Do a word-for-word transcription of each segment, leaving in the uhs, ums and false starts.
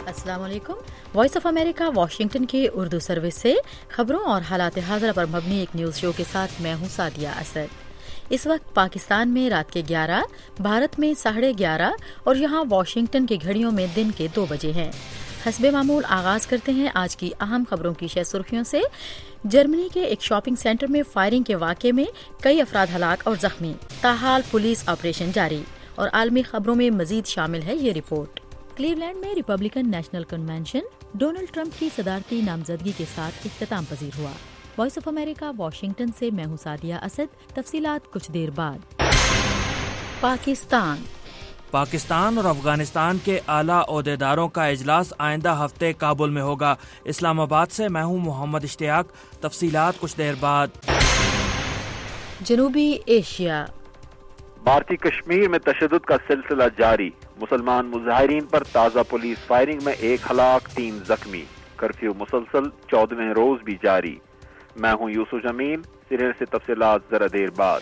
अस्सलाम वालेकुम। Voice of America Washington के उर्दू सर्विस से खबरों और हालात हाज़िरा पर मबनी एक न्यूज़ शो के साथ मैं हूँ सादिया असद। इस वक्त पाकिस्तान में रात के ग्यारह, भारत में साढ़े ग्यारह और यहाँ वाशिंगटन की घड़ियों में दिन के दो बजे हैं। हस्बे मामूल आगाज करते हैं आज की अहम खबरों की शह सुर्खियों से। जर्मनी के एक शॉपिंग सेंटर में फायरिंग के वाक़े में कई अफराद हलाक और जख्मी, ताहाल पुलिस ऑपरेशन जारी। और आलमी खबरों में मजीद शामिल है ये रिपोर्ट। क्लीवलैंड में Republican national convention Donald Trump की सदारती नामजदगी के साथ इख्तिताम पजीर हुआ। वॉइस ऑफ अमेरिका वाशिंगटन से मैं हूँ सादिया असद। तफसीलात कुछ देर बाद। पाकिस्तान पाकिस्तान और अफगानिस्तान के आला ओहदेदारों का इजलास आइंदा हफ्ते काबुल में होगा। इस्लामाबाद से मैं हूँ मोहम्मद इश्तियाक। तफसीलात कुछ देर बाद। जनूबी एशिया, भारतीय कश्मीर में तशद्दुद का सिलसिला जारी। मुसलमान मुजाहिरीन पर ताज़ा पुलिस फायरिंग में एक हलाक, तीन जख्मी। कर्फ्यू मुसलसल चौदहवें रोज भी जारी। मैं हूँ यूसुफ जमीन। सिरे से तफसीलात जरा देर बाद।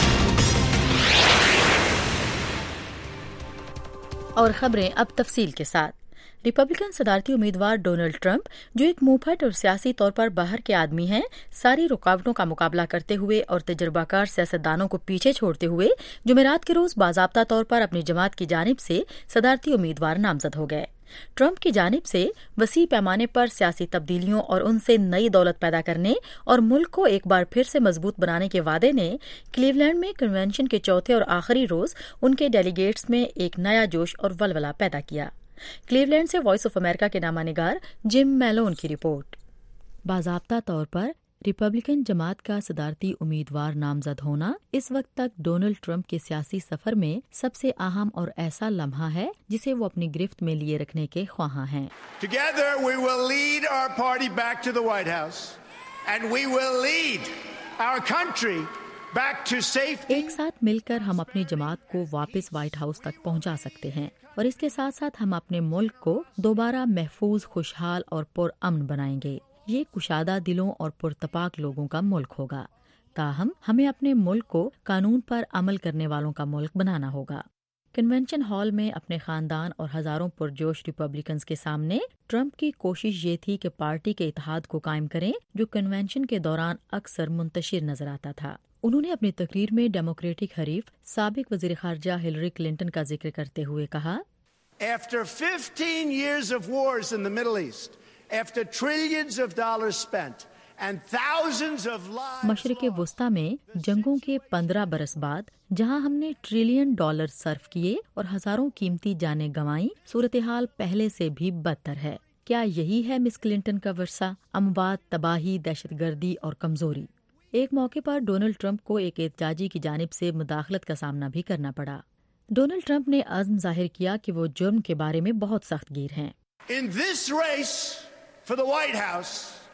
और खबरें अब तफसील के साथ। रिपब्लिकन सदारती उम्मीदवार डोनाल्ड ट्रंप, जो एक मुंहफट और सियासी तौर पर बाहर के आदमी हैं, सारी रुकावटों का मुकाबला करते हुए और तजर्बाकार सियासतदानों को पीछे छोड़ते हुए जुमेरात के रोज बाज़ाब्ता तौर पर अपनी जमात की जानिब से सदारती उम्मीदवार नामजद हो गए। ट्रंप की जानिब से वसी पैमाने पर सियासी तब्दीलियों और उनसे नई दौलत पैदा करने और मुल्क को एक बार फिर से मजबूत बनाने के वादे ने क्लीवलैंड में कन्वेंशन के चौथे और आखिरी रोज उनके डेलीगेट्स में एक नया जोश और वलवला पैदा किया। क्लीवलैंड से वॉइस ऑफ अमेरिका के नामानिगार जिम मैलोन की रिपोर्ट। बाज़ाब्ता तौर पर रिपब्लिकन जमात का सदारती उम्मीदवार नामजद होना इस वक्त तक डोनाल्ड ट्रंप के सियासी सफर में सबसे अहम और ऐसा लम्हा है जिसे वो अपनी गिरफ्त में लिए रखने के ख्वाहां हैं। Together we will lead our party back to the White House and we will lead our country back to safety. एक साथ मिलकर हम अपनी जमात को वापस व्हाइट हाउस तक पहुंचा सकते हैं और इसके साथ साथ हम अपने मुल्क को दोबारा महफूज, खुशहाल और पुरअमन बनाएंगे। ये कुशादा दिलों और पुरतपाक लोगों का मुल्क होगा। ताहम हमें अपने मुल्क को कानून पर अमल करने वालों का मुल्क बनाना होगा। कन्वेंशन हॉल में अपने खानदान और हजारों पुरजोश रिपब्लिकन्स के सामने ट्रंप की कोशिश ये थी कि पार्टी के इत्तेहाद को कायम करें, जो कन्वेंशन के दौरान अक्सर मुंतशिर नजर आता था। उन्होंने अपनी तकरीर में डेमोक्रेटिक हरीफ साबिक वजीर खारजा हिलरी क्लिंटन का जिक्र करते हुए कहा, After fifteen years of wars in the Middle East, after trillions of dollars spent and thousands of lives, मशरिक़े वुस्ता में जंगों के पंद्रह बरस बाद जहां हमने ट्रिलियन डॉलर सर्फ किए और हजारों कीमती जानें गंवाई, सूरत हाल पहले से भी बदतर है। क्या यही है मिस क्लिंटन का वर्सा? अमवात, तबाही, दहशतगर्दी और कमजोरी। एक मौके पर डोनाल्ड ट्रंप को एक एहतजाजी की जानिब से मुदाखलत का सामना भी करना पड़ा। डोनाल्ड ट्रंप ने अज़्म जाहिर किया कि वो जुर्म के बारे में बहुत सख्तगीर हैं। in this race for the White House,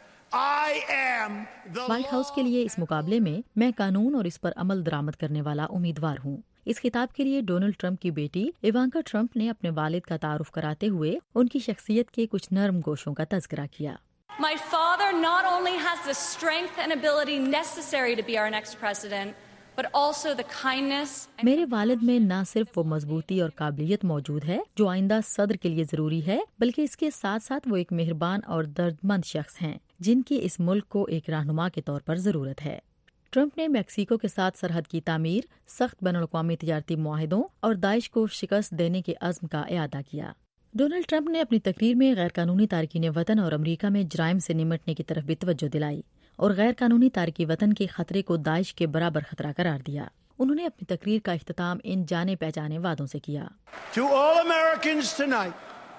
I am the White House के लिए इस मुकाबले में मैं कानून और इस पर अमल दरामद करने वाला उम्मीदवार हूँ। इस खिताब के लिए डोनाल्ड ट्रंप की बेटी इवांका ट्रंप ने अपने वालिद का तारुफ कराते हुए उनकी शख्सियत के कुछ नर्म गोशों का तज़किरा किया। My father not only has the strength and ability necessary to be our next president, but also the kindness. मेरे वालिद में न सिर्फ वो मजबूती और काबिलियत मौजूद है जो आइंदा सदर के लिए जरूरी है, बल्कि इसके साथ साथ वो एक मेहरबान और दर्दमंद शख्स हैं जिनकी इस मुल्क को एक रहनुमा के तौर पर जरूरत है। ट्रंप ने मैक्सिको के साथ सरहद की तामीर, सख्त बैनुल-अक़वामी तिजारती मुआहिदों और दाइश को शिकस्त देने के अज़्म का इआदा किया। डोनाल्ड ट्रंप ने अपनी तकरीर में गैर कानूनी तारकीन वतन और अमरीका में जराइम से निमटने की तरफ भी तवज्जो दिलाई और गैर कानूनी तारकी वतन के खतरे को दाइश के बराबर खतरा करार दिया। उन्होंने अपनी तकरीर का इख्तिताम इन जाने पहचाने वादों से किया। To all Americans tonight,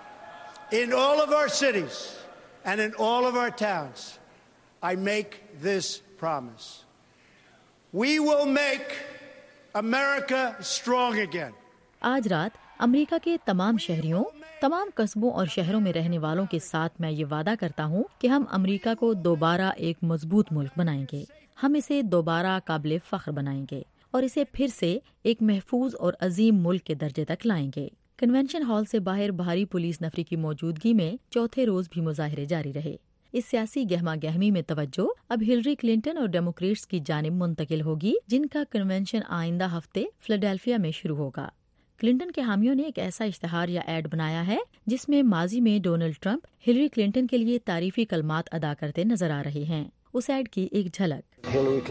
in all of our cities and in all of our towns, I make this promise. We will make America strong again. आज रात अमेरिका के तमाम शहरियों, तमाम कस्बों और शहरों में रहने वालों के साथ मैं ये वादा करता हूँ कि हम अमेरिका को दोबारा एक मजबूत मुल्क बनाएंगे। हम इसे दोबारा काबिल फख्र बनाएंगे और इसे फिर से एक महफूज और अजीम मुल्क के दर्जे तक लाएंगे। कन्वेंशन हॉल से बाहर भारी पुलिस नफरी की मौजूदगी में चौथे रोज भी मुजाहिरे जारी रहे। इस सियासी गहमा गहमी में तवज्जो अब हिलरी क्लिंटन और डेमोक्रेट्स की जानिब मुंतकिल होगी, जिनका कन्वेंशन आइंदा हफ्ते फिलाडेल्फिया में शुरू होगा। کلنٹن کے حامیوں نے ایک ایسا اشتہار یا ایڈ بنایا ہے جس میں ماضی میں ڈونلڈ ٹرمپ ہلری کلنٹن کے لیے تعریفی کلمات ادا کرتے نظر آ رہے ہیں. اس ایڈ کی ایک جھلک.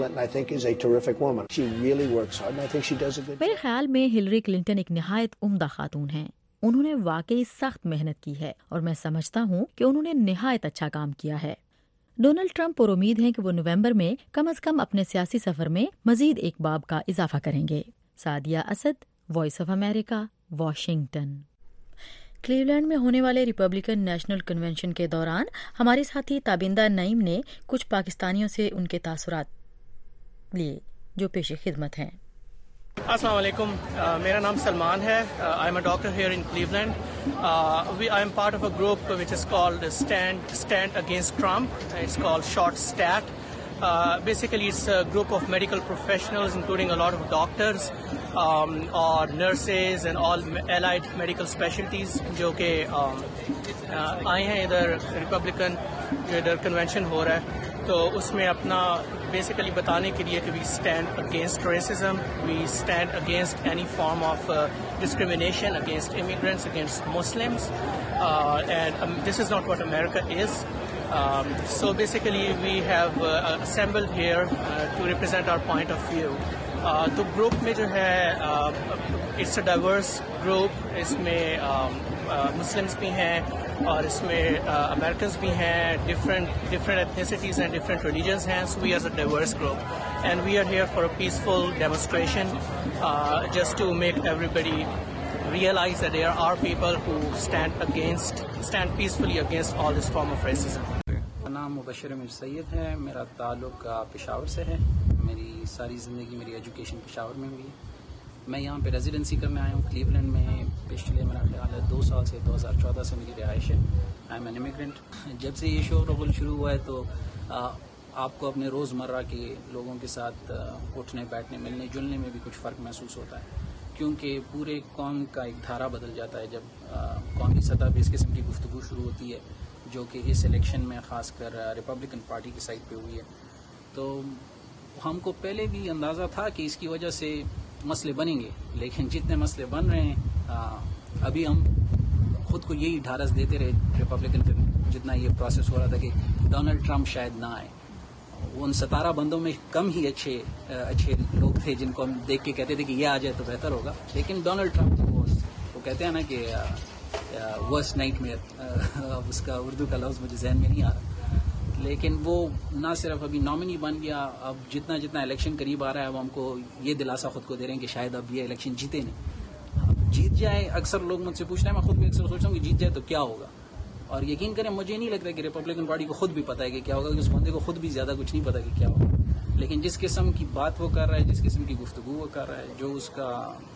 میرے خیال میں ہلری کلنٹن ایک نہایت عمدہ خاتون ہیں. انہوں نے واقعی سخت محنت کی ہے اور میں سمجھتا ہوں کہ انہوں نے نہایت اچھا کام کیا ہے. ڈونلڈ ٹرمپ پر امید ہے کہ وہ نومبر میں کم از کم اپنے سیاسی سفر میں مزید ایک باب کا اضافہ کریں گے. Sadia Asad, Voice of America, Washington. Cleveland میں ہونے والے ریپبلکن نیشنل کنونشن کے دوران ہمارے ساتھی تابندہ نعیم نے کچھ پاکستانیوں سے ان کے تاثرات لیے جو پیش خدمت ہیں. السلام علیکم، uh, میرا نام سلمان ہے. I am a doctor here in Cleveland. I am part of a group which is called stand stand against Trump. It's called short state. Uh, basically, it's a group of medical professionals, including a lot of doctors um, or nurses and all allied medical specialties, جو کہ آئے ہیں ادھر Republican جو ادھر convention ہو رہا ہے. تو اس میں اپنا بیسیکلی بتانے کے لیے کہ we stand against racism, we stand against any form of discrimination against immigrants, against Muslims, and this is not what America is. Um, so basically we have uh, assembled here uh, to represent our point of view. Uh, تو group میں جو ہے uh, it's a diverse group. اس میں um, uh, Muslims بھی ہیں اور اس میں uh, Americans بھی ہیں, different different ethnicities and different religions ہیں. So we are a diverse group and we are here for a peaceful demonstration uh, just to make everybody realize that there are people who stand against stand peacefully against all this form of racism. نام مبشر امیر سید ہے. میرا تعلق پشاور سے ہے. میری ساری زندگی میری ایجوکیشن پشاور میں ہوئی ہے. میں یہاں پہ ریزیڈنسی کرنے آیا ہوں کلیولینڈ میں. پچھلے میرا خیال ہے دو سال سے دو ہزار چودہ سے میری رہائش ہے. I am an immigrant. جب سے یہ شو رغل شروع ہوا ہے تو آپ کو اپنے روزمرہ کے لوگوں کے ساتھ اٹھنے بیٹھنے ملنے جلنے میں بھی کچھ فرق محسوس ہوتا ہے، کیونکہ پورے قوم کا ایک دھارا بدل جاتا ہے جب قومی سطح پہ اس قسم کی گفتگو شروع ہوتی ہے، جو کہ اس الیکشن میں خاص کر ریپبلکن پارٹی کی سائڈ پہ ہوئی ہے. تو ہم کو پہلے بھی اندازہ تھا کہ اس کی وجہ سے مسئلے بنیں گے، لیکن جتنے مسئلے بن رہے ہیں ابھی ہم خود کو یہی ڈھارس دیتے رہے ریپبلکن جتنا یہ پروسیس ہو رہا تھا کہ ڈونلڈ ٹرمپ شاید نہ آئے. ان ستارہ بندوں میں کم ہی اچھے اچھے لوگ تھے جن کو ہم دیکھ کے کہتے تھے کہ یہ آ جائے تو بہتر ہوگا، لیکن ڈونلڈ ٹرمپ وہ کہتے ہیں نا کہ ورسٹ نائٹ میئر، اب اس کا اردو کا لفظ مجھے ذہن میں نہیں آ رہا، لیکن وہ نہ صرف ابھی نامنی بن گیا، اب جتنا جتنا الیکشن قریب آ رہا ہے اب ہم کو یہ دلاسا خود کو دے رہے ہیں کہ شاید اب یہ الیکشن جیتے نہیں. اب جیت جائے، اکثر لوگ مجھ سے پوچھ رہے ہیں، میں خود بھی اکثر سوچتا ہوں کہ جیت جائے تو کیا ہوگا. اور یقین کریں مجھے نہیں لگتا کہ ریپبلکن پارٹی کو خود بھی پتا ہے کہ کیا ہوگا، کہ اس بندے کو خود بھی زیادہ کچھ نہیں پتا کہ کیا ہوگا. لیکن جس قسم کی بات وہ کر رہا ہے، جس قسم کی گفتگو وہ کر رہا ہے، جو اس کا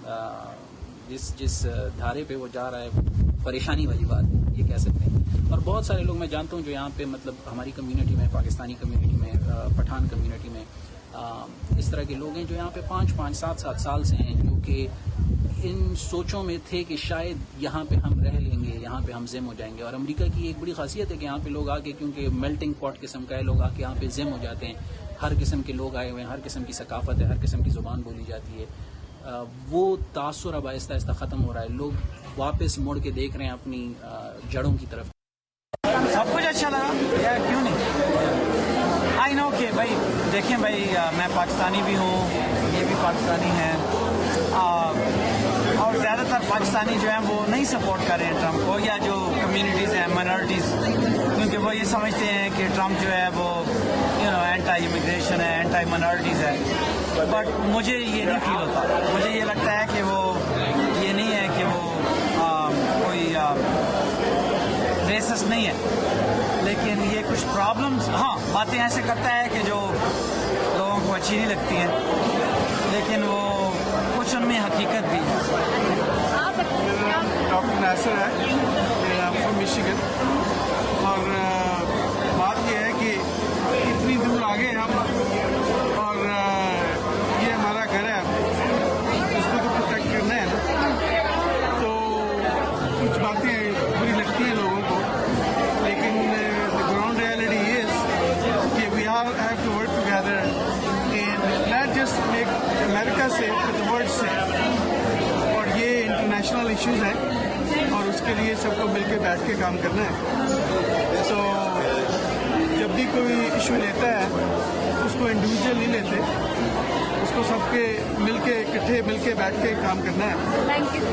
جس جس دھارے پہ وہ جا رہا ہے، پریشانی والی بات یہ کہہ سکتے ہیں. اور بہت سارے لوگ میں جانتا ہوں جو یہاں پہ مطلب ہماری کمیونٹی میں، پاکستانی کمیونٹی میں، پٹھان کمیونٹی میں اس طرح کے لوگ ہیں جو یہاں پہ پانچ پانچ سات سات سال سے ہیں، جو کہ ان سوچوں میں تھے کہ شاید یہاں پہ ہم رہ لیں گے، یہاں پہ ہم زم ہو جائیں گے. اور امریکہ کی ایک بڑی خاصیت ہے کہ یہاں پہ لوگ آ کے، کیونکہ میلٹنگ پاٹ قسم کا ہے، لوگ آ کے یہاں پہ زم ہو جاتے ہیں. ہر قسم کے لوگ آئے ہوئے ہیں، ہر قسم کی ثقافت ہے، ہر قسم کی زبان بولی جاتی ہے. وہ تاثر اب آہستہ آہستہ ختم ہو رہا ہے. لوگ واپس مڑ کے دیکھ رہے ہیں اپنی جڑوں کی طرف. سب کچھ اچھا لگا یا کیوں نہیں. آئی نو کہ بھائی دیکھیں بھائی میں پاکستانی بھی ہوں، یہ بھی پاکستانی ہیں، اور زیادہ تر پاکستانی جو ہیں وہ نہیں سپورٹ کر رہے ہیں ٹرمپ کو، یا جو کمیونٹیز ہیں مائنارٹیز، کیونکہ وہ یہ سمجھتے ہیں کہ ٹرمپ جو ہے وہ یو نو اینٹائی امیگریشن ہے، اینٹائی مائنارٹیز ہے. بٹ مجھے یہ نہیں فیل ہوتا. مجھے یہ لگتا ہے کہ وہ یہ نہیں ہے کہ وہ آ, کوئی ریسس نہیں ہے، لیکن یہ کچھ پرابلمس، ہاں باتیں ایسے کرتا ہے کہ جو لوگوں کو اچھی نہیں لگتی ہیں، لیکن وہ کچھ ان میں حقیقت بھی ہے. ڈاکٹر ناصر ہے، فرام میشیگن، اور بات یہ ہے کہ اتنی دور آگے ہم، اور یہ ہمارا گھر ہے، اس کو تو پروٹیکٹ کرنا ہے نا. تو کچھ باتیں بری لگتی ہیں لوگوں کو، لیکن گراؤنڈ ریئلٹی از کہ we are have to work together and not just make America سے ورلڈ سے. اور یہ نیشنل ایشوز ہیں اور اس کے لیے سب کو مل کے بیٹھ کے کام کرنا ہے. تو جب بھی کوئی ایشو لیتا ہے اس کو انڈیویجول نہیں لیتے, اس کو سب کے مل کے اکٹھے مل کے بیٹھ کے کام کرنا ہے. Thank you.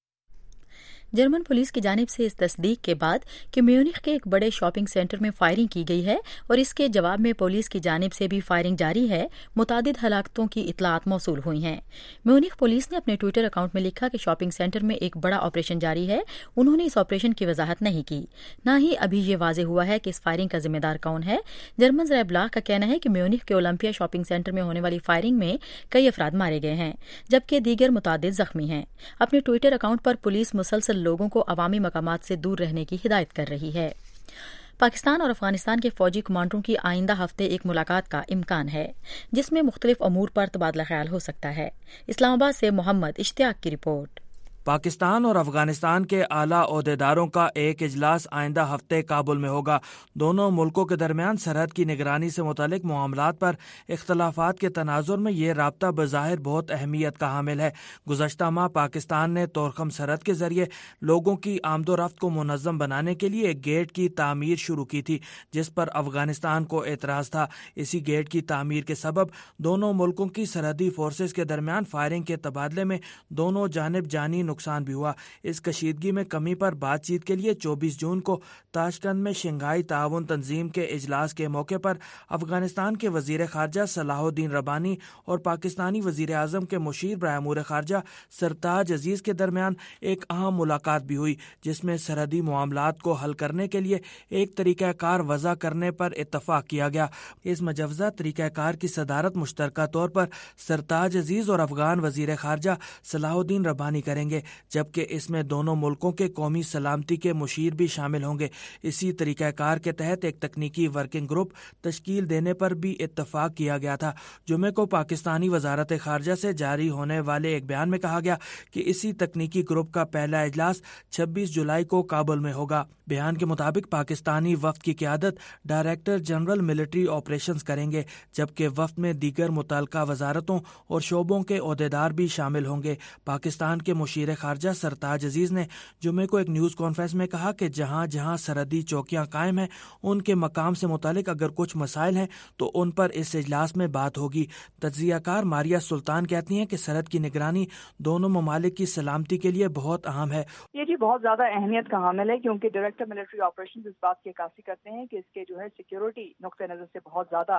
جرمن پولیس کی جانب سے اس تصدیق کے بعد کہ میونخ کے ایک بڑے شاپنگ سینٹر میں فائرنگ کی گئی ہے اور اس کے جواب میں پولیس کی جانب سے بھی فائرنگ جاری ہے, متعدد ہلاکتوں کی اطلاعات موصول ہوئی ہیں. میونخ پولیس نے اپنے ٹویٹر اکاؤنٹ میں لکھا کہ شاپنگ سینٹر میں ایک بڑا آپریشن جاری ہے. انہوں نے اس آپریشن کی وضاحت نہیں کی, نہ ہی ابھی یہ واضح ہوا ہے کہ اس فائرنگ کا ذمہ دار کون ہے. جرمن ذرائع ابلاغ کا کہنا ہے کہ میونخ کے اولمپیا شاپنگ سینٹر میں ہونے والی فائرنگ میں کئی افراد مارے گئے ہیں جبکہ دیگر متعدد زخمی ہیں. اپنے ٹویٹر اکاؤنٹ پر پولیس مسلسل لوگوں کو عوامی مقامات سے دور رہنے کی ہدایت کر رہی ہے. پاکستان اور افغانستان کے فوجی کمانڈروں کی آئندہ ہفتے ایک ملاقات کا امکان ہے جس میں مختلف امور پر تبادلہ خیال ہو سکتا ہے. اسلام آباد سے محمد اشتیاق کی رپورٹ. پاکستان اور افغانستان کے اعلیٰ عہدیداروں کا ایک اجلاس آئندہ ہفتے کابل میں ہوگا. دونوں ملکوں کے درمیان سرحد کی نگرانی سے متعلق معاملات پر اختلافات کے تناظر میں یہ رابطہ بظاہر بہت اہمیت کا حامل ہے. گزشتہ ماہ پاکستان نے تورخم سرحد کے ذریعے لوگوں کی آمد و رفت کو منظم بنانے کے لیے ایک گیٹ کی تعمیر شروع کی تھی جس پر افغانستان کو اعتراض تھا. اسی گیٹ کی تعمیر کے سبب دونوں ملکوں کی سرحدی فورسز کے درمیان فائرنگ کے تبادلے میں دونوں جانب جانی نقصان بھی ہوا. اس کشیدگی میں کمی پر بات چیت کے لیے چوبیس جون کو تاشکند میں شنگھائی تعاون تنظیم کے اجلاس کے موقع پر افغانستان کے وزیر خارجہ صلاح الدین ربانی اور پاکستانی وزیر اعظم کے مشیر برائے امور خارجہ سرتاج عزیز کے درمیان ایک اہم ملاقات بھی ہوئی جس میں سرحدی معاملات کو حل کرنے کے لیے ایک طریقہ کار وضع کرنے پر اتفاق کیا گیا. اس مجوزہ طریقہ کار کی صدارت مشترکہ طور پر سرتاج عزیز اور افغان وزیر خارجہ صلاح الدین ربانی کریں گے, جبکہ اس میں دونوں ملکوں کے قومی سلامتی کے مشیر بھی شامل ہوں گے. اسی طریقہ کار کے تحت ایک تکنیکی ورکنگ گروپ تشکیل دینے پر بھی اتفاق کیا گیا تھا. جمعے کو پاکستانی وزارت خارجہ سے جاری ہونے والے ایک بیان میں کہا گیا کہ اسی تکنیکی گروپ کا پہلا اجلاس چھبیس جولائی کو کابل میں ہوگا. بیان کے مطابق پاکستانی وفد کی قیادت ڈائریکٹر جنرل ملٹری آپریشنز کریں گے, جبکہ وفد میں دیگر متعلقہ وزارتوں اور شعبوں کے عہدیدار بھی شامل ہوں گے. پاکستان کے مشیر خارجہ سرتاج عزیز نے جمعے کو ایک نیوز کانفرنس میں کہا کہ جہاں جہاں سرحدی چوکیاں قائم ہیں ان کے مقام سے متعلق اگر کچھ مسائل ہیں تو ان پر اس اجلاس میں بات ہوگی. تجزیہ کار ماریا سلطان کہتی ہیں کہ سرحد کی نگرانی دونوں ممالک کی سلامتی کے لیے بہت اہم ہے. یہ جی بہت زیادہ اہمیت کا حامل ہے کیونکہ ڈائریکٹر ملٹری آپریشن اس بات کی عکاسی کرتے ہیں کہ اس کے جو ہے سیکیورٹی نقطہ نظر سے بہت زیادہ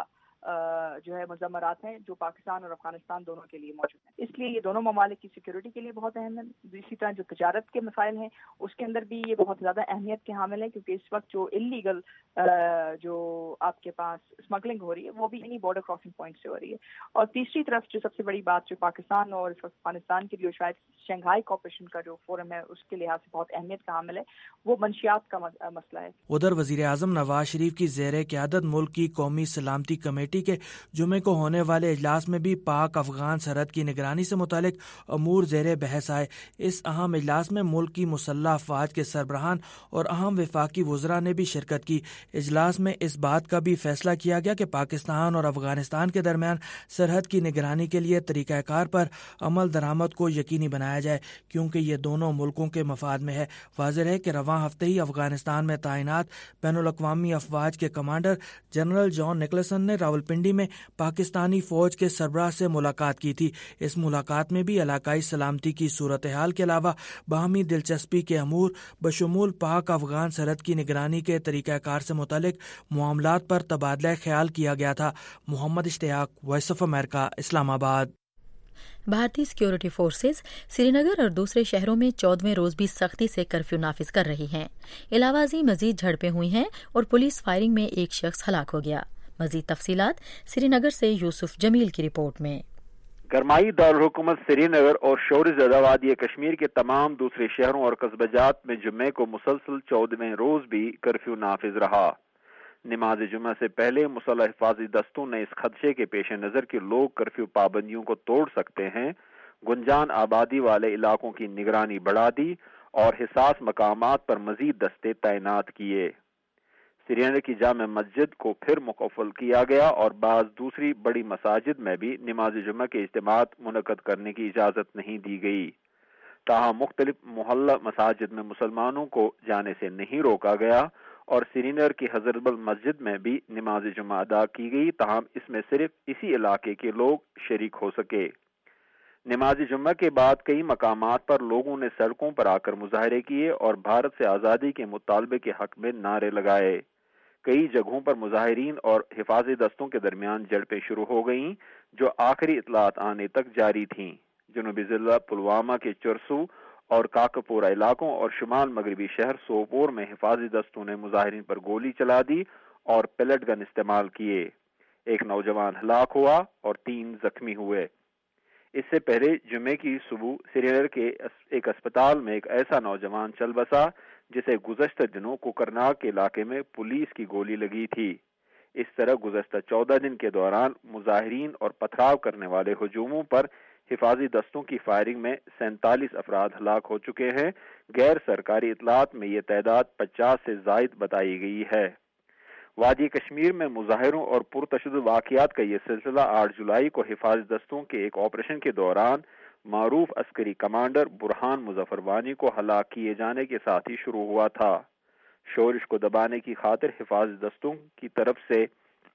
جو ہے مضمرات ہیں جو پاکستان اور افغانستان دونوں کے لیے موجود ہیں. اس لیے یہ دونوں ممالک کی سیکیورٹی کے لیے بہت اہم ہے. اسی طرح جو تجارت کے مسائل ہیں اس کے اندر بھی یہ بہت زیادہ اہمیت کے حامل ہے کیونکہ اس وقت جو انلیگل جو آپ کے پاس اسمگلنگ ہو رہی ہے وہ بھی انہی بارڈر کراسنگ پوائنٹ سے ہو رہی ہے. اور تیسری طرف جو سب سے بڑی بات جو پاکستان اور افغانستان کے لیے شاید شنگھائی کوآپریشن کا جو فورم ہے اس کے لحاظ سے بہت اہمیت کا حامل ہے, وہ منشیات کا مسئلہ ہے. ادھر وزیر اعظم نواز شریف کی زیر قیادت ملک کی قومی سلامتی کمیٹی کے جمعے کو ہونے والے اجلاس میں بھی پاک افغان سرحد کی نگرانی سے متعلق امور زیر بحث آئے. اس اہم اجلاس میں ملک کی مسلح افواج کے سربراہان اور اہم وفاقی وزراء نے بھی شرکت کی. اجلاس میں اس بات کا بھی فیصلہ کیا گیا کہ پاکستان اور افغانستان کے درمیان سرحد کی نگرانی کے لیے طریقہ کار پر عمل درآمد کو یقینی بنایا جائے کیونکہ یہ دونوں ملکوں کے مفاد میں ہے. واضح ہے کہ رواں ہفتے ہی افغانستان میں تعینات بین الاقوامی افواج کے کمانڈر جنرل جان نکلسن نے راولپنڈی میں پاکستانی فوج کے سربراہ سے ملاقات کی تھی. اس ملاقات میں بھی علاقائی سلامتی کی صورتحال کے علاوہ باہمی دلچسپی کے امور بشمول پاک افغان سرحد کی نگرانی کے طریقہ کار سے متعلق معاملات پر تبادلہ خیال کیا گیا تھا. محمد اشتیاق, وائس آف امریکہ, اسلام آباد. بھارتی سیکیورٹی فورسز سری نگر اور دوسرے شہروں میں چودہویں روز بھی سختی سے کرفیو نافذ کر رہی ہیں. علاوہ ازیں مزید جھڑپیں ہوئی ہیں اور پولیس فائرنگ میں ایک شخص ہلاک ہو گیا. مزید تفصیلات سری نگر سے یوسف جمیل کی رپورٹ میں. گرمائی دارالحکومت سری نگر اور شور زدہ وادی کشمیر کے تمام دوسرے شہروں اور قصبہ جات میں جمعے کو مسلسل چودہویں روز بھی کرفیو نافذ رہا. نماز جمعہ سے پہلے مسلح حفاظتی دستوں نے اس خدشے کے پیش نظر کہ لوگ کرفیو پابندیوں کو توڑ سکتے ہیں گنجان آبادی والے علاقوں کی نگرانی بڑھا دی اور حساس مقامات پر مزید دستے تعینات کیے. سری نگر کی جامع مسجد کو پھر مقفل کیا گیا اور بعض دوسری بڑی مساجد میں بھی نماز جمعہ کے اجتماعات منعقد کرنے کی اجازت نہیں دی گئی. تاہم مختلف محلہ مساجد میں مسلمانوں کو جانے سے نہیں روکا گیا اور سری نگر کی حضرت بل مسجد میں بھی نماز جمعہ ادا کی گئی، تاہم اس میں صرف اسی علاقے کے لوگ شریک ہو سکے۔ نماز جمعہ کے بعد کئی مقامات پر لوگوں نے سڑکوں پر آ کر مظاہرے کیے اور بھارت سے آزادی کے مطالبے کے حق میں نعرے لگائے۔ کئی جگہوں پر مظاہرین اور حفاظی دستوں کے درمیان جھڑپیں شروع ہو گئیں جو آخری اطلاعات آنے تک جاری تھیں۔ جنوبی ضلع پلوامہ کے چرسو اور کاکپورہ علاقوں اور شمال مغربی شہر سوپور میں حفاظی دستوں نے مظاہرین پر گولی چلا دی اور پیلٹ گن استعمال کیے۔ ایک نوجوان ہلاک ہوا اور تین زخمی ہوئے۔ اس سے پہلے جمعے کی صبح سری نگر کے ایک اسپتال میں ایک ایسا نوجوان چل بسا جسے گزشتہ دنوں کوکرناگ کے علاقے میں پولیس کی گولی لگی تھی۔ اس طرح گزشتہ چودہ دن کے دوران مظاہرین اور پتھراؤ کرنے والے ہجوموں پر حفاظی دستوں کی فائرنگ میں سینتالیس افراد ہلاک ہو چکے ہیں۔ غیر سرکاری اطلاعات میں یہ تعداد پچاس سے زائد بتائی گئی ہے۔ وادی کشمیر میں مظاہروں اور پرتشدد واقعات کا یہ سلسلہ آٹھ جولائی کو حفاظی دستوں کے ایک آپریشن کے دوران معروف عسکری کمانڈر برہان مظفر وانی کو ہلاک کیے جانے کے ساتھ ہی شروع ہوا تھا۔ شورش کو دبانے کی خاطر حفاظی دستوں کی طرف سے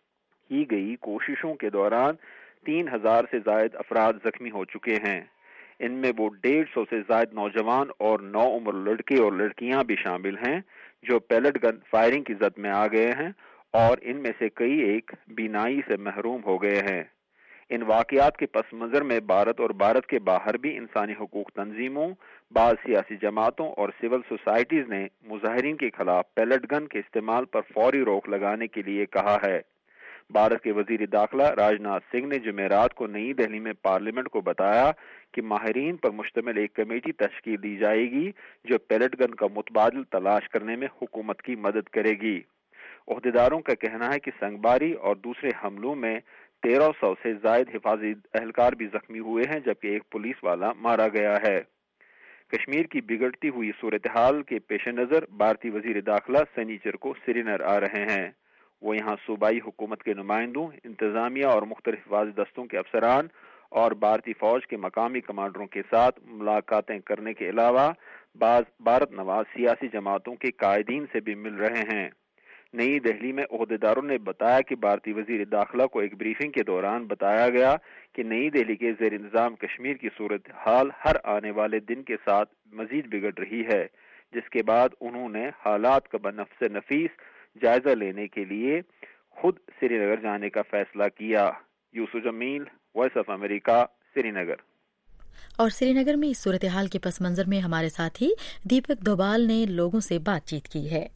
کی گئی کوششوں کے دوران تین ہزار سے زائد افراد زخمی ہو چکے ہیں۔ ان میں وہ ڈیڑھ سو سے زائد نوجوان اور نو عمر لڑکے اور لڑکیاں بھی شامل ہیں جو پیلٹ گن فائرنگ کی زد میں آ گئے ہیں اور ان میں سے کئی ایک بینائی سے محروم ہو گئے ہیں۔ ان واقعات کے پس منظر میں بھارت اور بھارت کے باہر بھی انسانی حقوق تنظیموں، بعض سیاسی جماعتوں اور سول سوسائٹیز نے مظاہرین کے خلاف پیلٹ گن کے استعمال پر فوری روک لگانے کے لیے کہا ہے۔ بھارت کے وزیر داخلہ راجناتھ سنگھ نے جمعرات کو نئی دہلی میں پارلیمنٹ کو بتایا کہ ماہرین پر مشتمل ایک کمیٹی تشکیل دی جائے گی جو پیلٹ گن کا متبادل تلاش کرنے میں حکومت کی مدد کرے گی۔ عہدیداروں کا کہنا ہے کہ سنگباری اور دوسرے حملوں میں تیرہ سو سے زائد حفاظی اہلکار بھی زخمی ہوئے ہیں جبکہ ایک پولیس والا مارا گیا ہے۔ کشمیر کی بگڑتی ہوئی صورتحال کے پیش نظر بھارتی وزیر داخلہ سنیچر کو سری نگر آ رہے ہیں۔ وہ یہاں صوبائی حکومت کے نمائندوں، انتظامیہ اور مختلف حفاظتی دستوں کے افسران اور بھارتی فوج کے مقامی کمانڈروں کے ساتھ ملاقاتیں کرنے کے علاوہ بعض بھارت نواز سیاسی جماعتوں کے قائدین سے بھی مل رہے ہیں۔ نئی دہلی میں عہدیداروں نے بتایا کہ بھارتی وزیر داخلہ کو ایک بریفنگ کے دوران بتایا گیا کہ نئی دہلی کے زیر انتظام کشمیر کی صورتحال ہر آنے والے دن کے ساتھ مزید بگڑ رہی ہے، جس کے بعد انہوں نے حالات کا بنفس نفیس جائزہ لینے کے لیے خود سری نگر جانے کا فیصلہ کیا۔ Yusuf Jameel, Voice of America, Srinagar. اور سری نگر میں اس صورتحال کے پس منظر میں ہمارے ساتھی دیپک دوبال نے لوگوں سے بات چیت کی ہے۔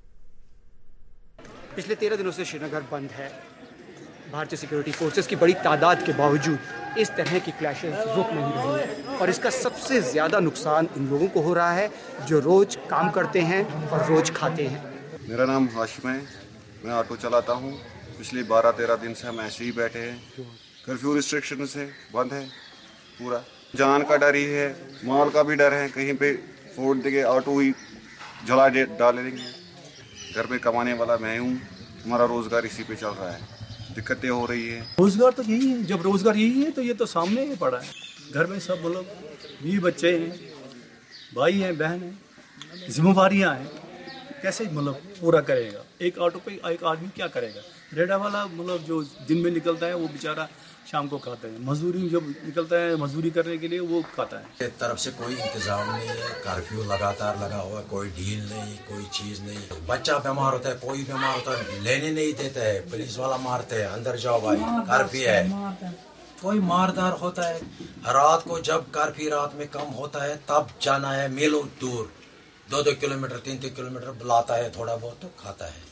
پچھلے تیرہ دنوں سے شری نگر بند ہے۔ بھارتی سیکورٹی فورسز کی بڑی تعداد کے باوجود اس طرح کی کلیشز رک نہیں رہی ہیں اور اس کا سب سے زیادہ نقصان ان لوگوں کو ہو رہا ہے جو روز کام کرتے ہیں اور روز کھاتے ہیں۔ میرا نام ہاشم ہے، میں آٹو چلاتا ہوں۔ پچھلی بارہ تیرہ دن سے ہم ایسے ہی بیٹھے ہیں، کرفیو ریسٹرکشن سے بند ہے پورا۔ جان کا ڈر ہی ہے، مال کا بھی ڈر ہے، کہیں پہ فوڑ دے کے آٹو ہی جلا ڈالیں گے۔ گھر میں کمانے والا میں ہوں، ہمارا روزگار اسی پہ چل رہا ہے، دقتیں ہو رہی ہیں۔ روزگار تو یہی ہے، جب روزگار یہی ہے تو یہ تو سامنے ہی پڑا ہے۔ گھر میں سب مطلب بھی بچے ہیں، بھائی ہیں، بہن ہیں، ذمہ داریاں ہیں، کیسے مطلب پورا کرے گا؟ ایک آٹو پہ ایک آدمی کیا کرے گا؟ ریڈا والا مطلب جو دن میں نکلتا ہے وہ بیچارہ شام کو کھاتا ہے، مزدوری جب نکلتا ہے مزدوری کرنے کے لیے وہ کھاتا ہے۔ طرف سے کوئی انتظام نہیں ہے، کرفیو لگاتار لگا ہوا ہے، کوئی ڈھیل نہیں، کوئی چیز نہیں۔ بچہ بیمار ہوتا ہے، کوئی بیمار ہوتا ہے، لینے نہیں دیتے ہے، پولیس والا مارتے ہیں، اندر جاؤ بھائی، کرفیو ہے، کوئی ماردار ہوتا ہے۔ رات کو جب کرفیو رات میں کم ہوتا ہے تب جانا ہے میلوں دور، دو دو کلو میٹر تین تین کلو میٹر بلاتا ہے، تھوڑا بہت تو کھاتا ہے۔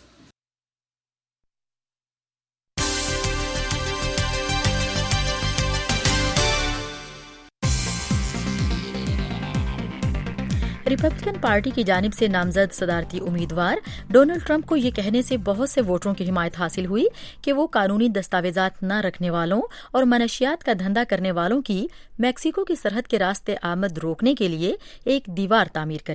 ریپبلکن پارٹی کی جانب سے نامزد صدارتی امیدوار ڈونلڈ ٹرمپ کو یہ کہنے سے بہت سے ووٹروں کی حمایت حاصل ہوئی کہ وہ قانونی دستاویزات نہ رکھنے والوں اور منشیات کا دھندا کرنے والوں کی میکسیکو کی سرحد کے راستے آمد روکنے کے لیے ایک دیوار تعمیر کریں گے۔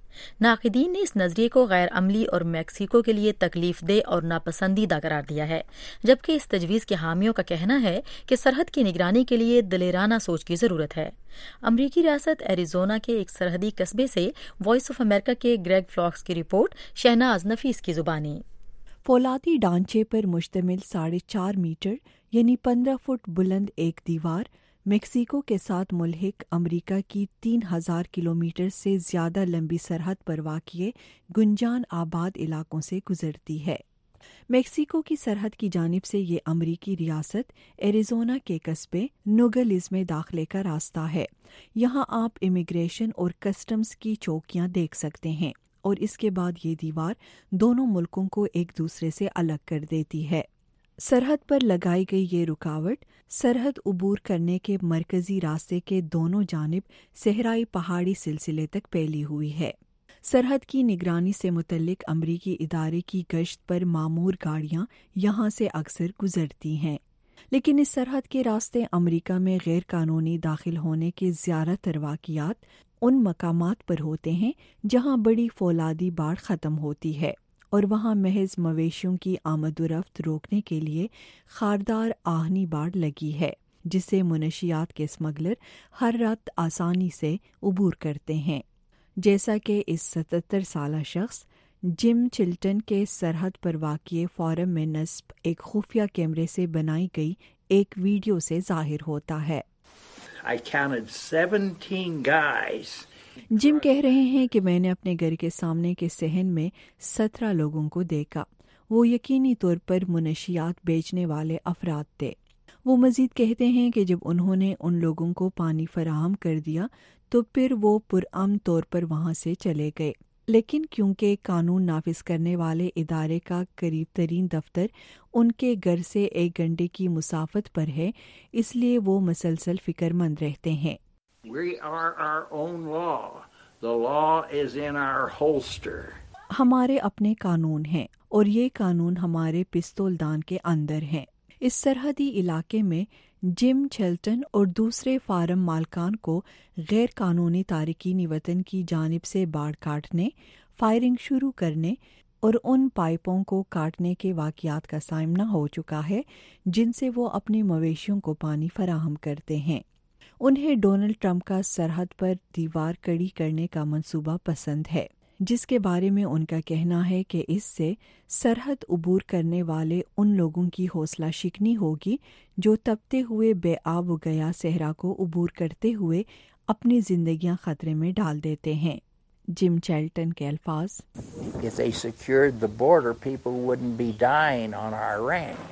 ناقدین نے اس نظریے کو غیر عملی اور میکسیکو کے لیے تکلیف دہ اور ناپسندیدہ قرار دیا ہے، جبکہ اس تجویز کے حامیوں کا کہنا ہے کہ سرحد کی نگرانی کے لیے دلیرانہ سوچ کی ضرورت ہے۔ امریکی ریاست ایریزونا کے ایک سرحدی قصبے سے وائس آف امریکہ کے گریگ فلاکس کی رپورٹ، شہناز نفیس کی زبانی۔ فولادی ڈھانچے پر مشتمل ساڑھے چار میٹر یعنی پندرہ فٹ بلند ایک دیوار میکسیکو کے ساتھ ملحق امریکہ کی تین ہزار کلومیٹر سے زیادہ لمبی سرحد پر واقع گنجان آباد علاقوں سے گزرتی ہے۔ میکسیکو کی سرحد کی جانب سے یہ امریکی ریاست ایریزونا کے قصبے نوگلز میں داخلے کا راستہ ہے۔ یہاں آپ امیگریشن اور کسٹمز کی چوکیاں دیکھ سکتے ہیں، اور اس کے بعد یہ دیوار دونوں ملکوں کو ایک دوسرے سے الگ کر دیتی ہے۔ سرحد پر لگائی گئی یہ رکاوٹ سرحد عبور کرنے کے مرکزی راستے کے دونوں جانب صحرائی پہاڑی سلسلے تک پھیلی ہوئی ہے۔ سرحد کی نگرانی سے متعلق امریکی ادارے کی گشت پر مامور گاڑیاں یہاں سے اکثر گزرتی ہیں، لیکن اس سرحد کے راستے امریکہ میں غیر قانونی داخل ہونے کے زیادہ تر واقعات ان مقامات پر ہوتے ہیں جہاں بڑی فولادی باڑ ختم ہوتی ہے، اور وہاں محض مویشیوں کی آمد و رفت روکنے کے لیے خاردار آہنی باڑ لگی ہے، جسے منشیات کے اسمگلر ہر رات آسانی سے عبور کرتے ہیں، جیسا کہ اس ستتر سالہ شخص جم چلٹن کے سرحد پر واقع فارم میں نصب ایک خفیہ کیمرے سے بنائی گئی ایک ویڈیو سے ظاہر ہوتا ہے۔ I counted seventeen guys. جم کہہ رہے ہیں کہ میں نے اپنے گھر کے سامنے کے صحن میں سترہ لوگوں کو دیکھا۔ وہ یقینی طور پر منشیات بیچنے والے افراد تھے۔ وہ مزید کہتے ہیں کہ جب انہوں نے ان لوگوں کو پانی فراہم کر دیا تو پھر وہ پرامن طور پر وہاں سے چلے گئے، لیکن کیونکہ قانون نافذ کرنے والے ادارے کا قریب ترین دفتر ان کے گھر سے ایک گھنٹے کی مسافت پر ہے، اس لیے وہ مسلسل فکر مند رہتے ہیں۔ We are our own law. The law is in our holster. ہمارے اپنے قانون ہیں اور یہ قانون ہمارے پستول دان کے اندر ہیں۔ اس سرحدی علاقے میں جم چلٹن اور دوسرے فارم مالکان کو غیر قانونی تارکین وطن کی جانب سے باڑ کاٹنے، فائرنگ شروع کرنے اور ان پائپوں کو کاٹنے کے واقعات کا سامنا ہو چکا ہے جن سے وہ اپنے مویشیوں کو پانی فراہم کرتے ہیں۔ انہیں ڈونلڈ ٹرمپ کا سرحد پر دیوار کڑی کرنے کا منصوبہ پسند ہے، جس کے بارے میں ان کا کہنا ہے کہ اس سے سرحد عبور کرنے والے ان لوگوں کی حوصلہ شکنی ہوگی جو تپتے ہوئے بے آب و گیا صحرا کو عبور کرتے ہوئے اپنی زندگیاں خطرے میں ڈال دیتے ہیں۔ جم چیلٹن کے الفاظ، If they secured the border, people wouldn't be dying on our ranch.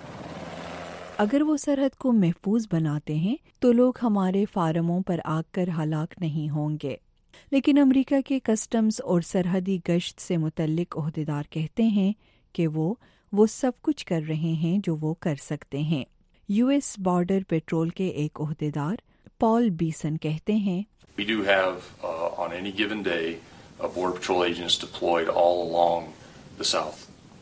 اگر وہ سرحد کو محفوظ بناتے ہیں تو لوگ ہمارے فارموں پر آگ کر ہلاک نہیں ہوں گے، لیکن امریکہ کے کسٹمز اور سرحدی گشت سے متعلق عہدیدار کہتے ہیں کہ وہ وہ سب کچھ کر رہے ہیں جو وہ کر سکتے ہیں۔ یو ایس بارڈر پیٹرول کے ایک عہدیدار پال بیسن کہتے ہیں، We do have uh, on any given day uh, border patrol agents deployed all along the south.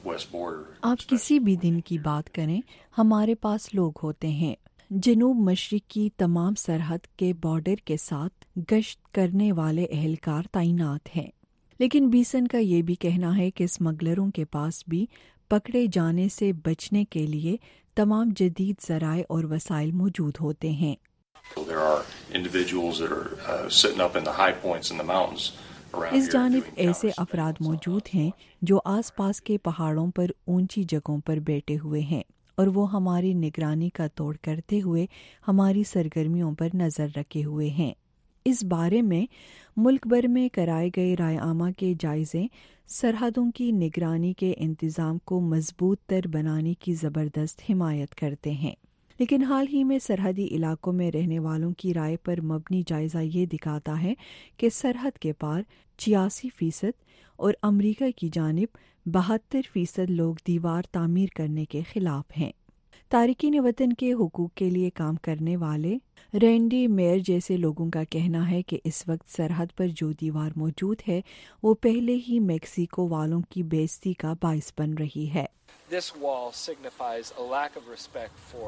آپ کسی بھی دن کی بات کریں، ہمارے پاس لوگ ہوتے ہیں جنوب مشرق کی تمام سرحد کے بارڈر کے ساتھ گشت کرنے والے اہلکار تعینات ہیں، لیکن بیسن کا یہ بھی کہنا ہے کہ اسمگلروں کے پاس بھی پکڑے جانے سے بچنے کے لیے تمام جدید ذرائع اور وسائل موجود ہوتے ہیں۔ There are individuals that are uh, sitting up in the high points in the mountains. اس جانب ایسے افراد موجود ہیں جو آس پاس کے پہاڑوں پر اونچی جگہوں پر بیٹھے ہوئے ہیں، اور وہ ہماری نگرانی کا توڑ کرتے ہوئے ہماری سرگرمیوں پر نظر رکھے ہوئے ہیں۔ اس بارے میں ملک بھر میں کرائے گئے رائے عامہ کے جائزے سرحدوں کی نگرانی کے انتظام کو مضبوط تر بنانے کی زبردست حمایت کرتے ہیں، لیکن حال ہی میں سرحدی علاقوں میں رہنے والوں کی رائے پر مبنی جائزہ یہ دکھاتا ہے کہ سرحد کے پار چھیاسی فیصد اور امریکہ کی جانب بہتر فیصد لوگ دیوار تعمیر کرنے کے خلاف ہیں۔ تارکین وطن کے حقوق کے لیے کام کرنے والے رینڈی میئر جیسے لوگوں کا کہنا ہے کہ اس وقت سرحد پر جو دیوار موجود ہے وہ پہلے ہی میکسیکو والوں کی بے عزتی کا باعث بن رہی ہے۔ This wall signifies a lack of respect for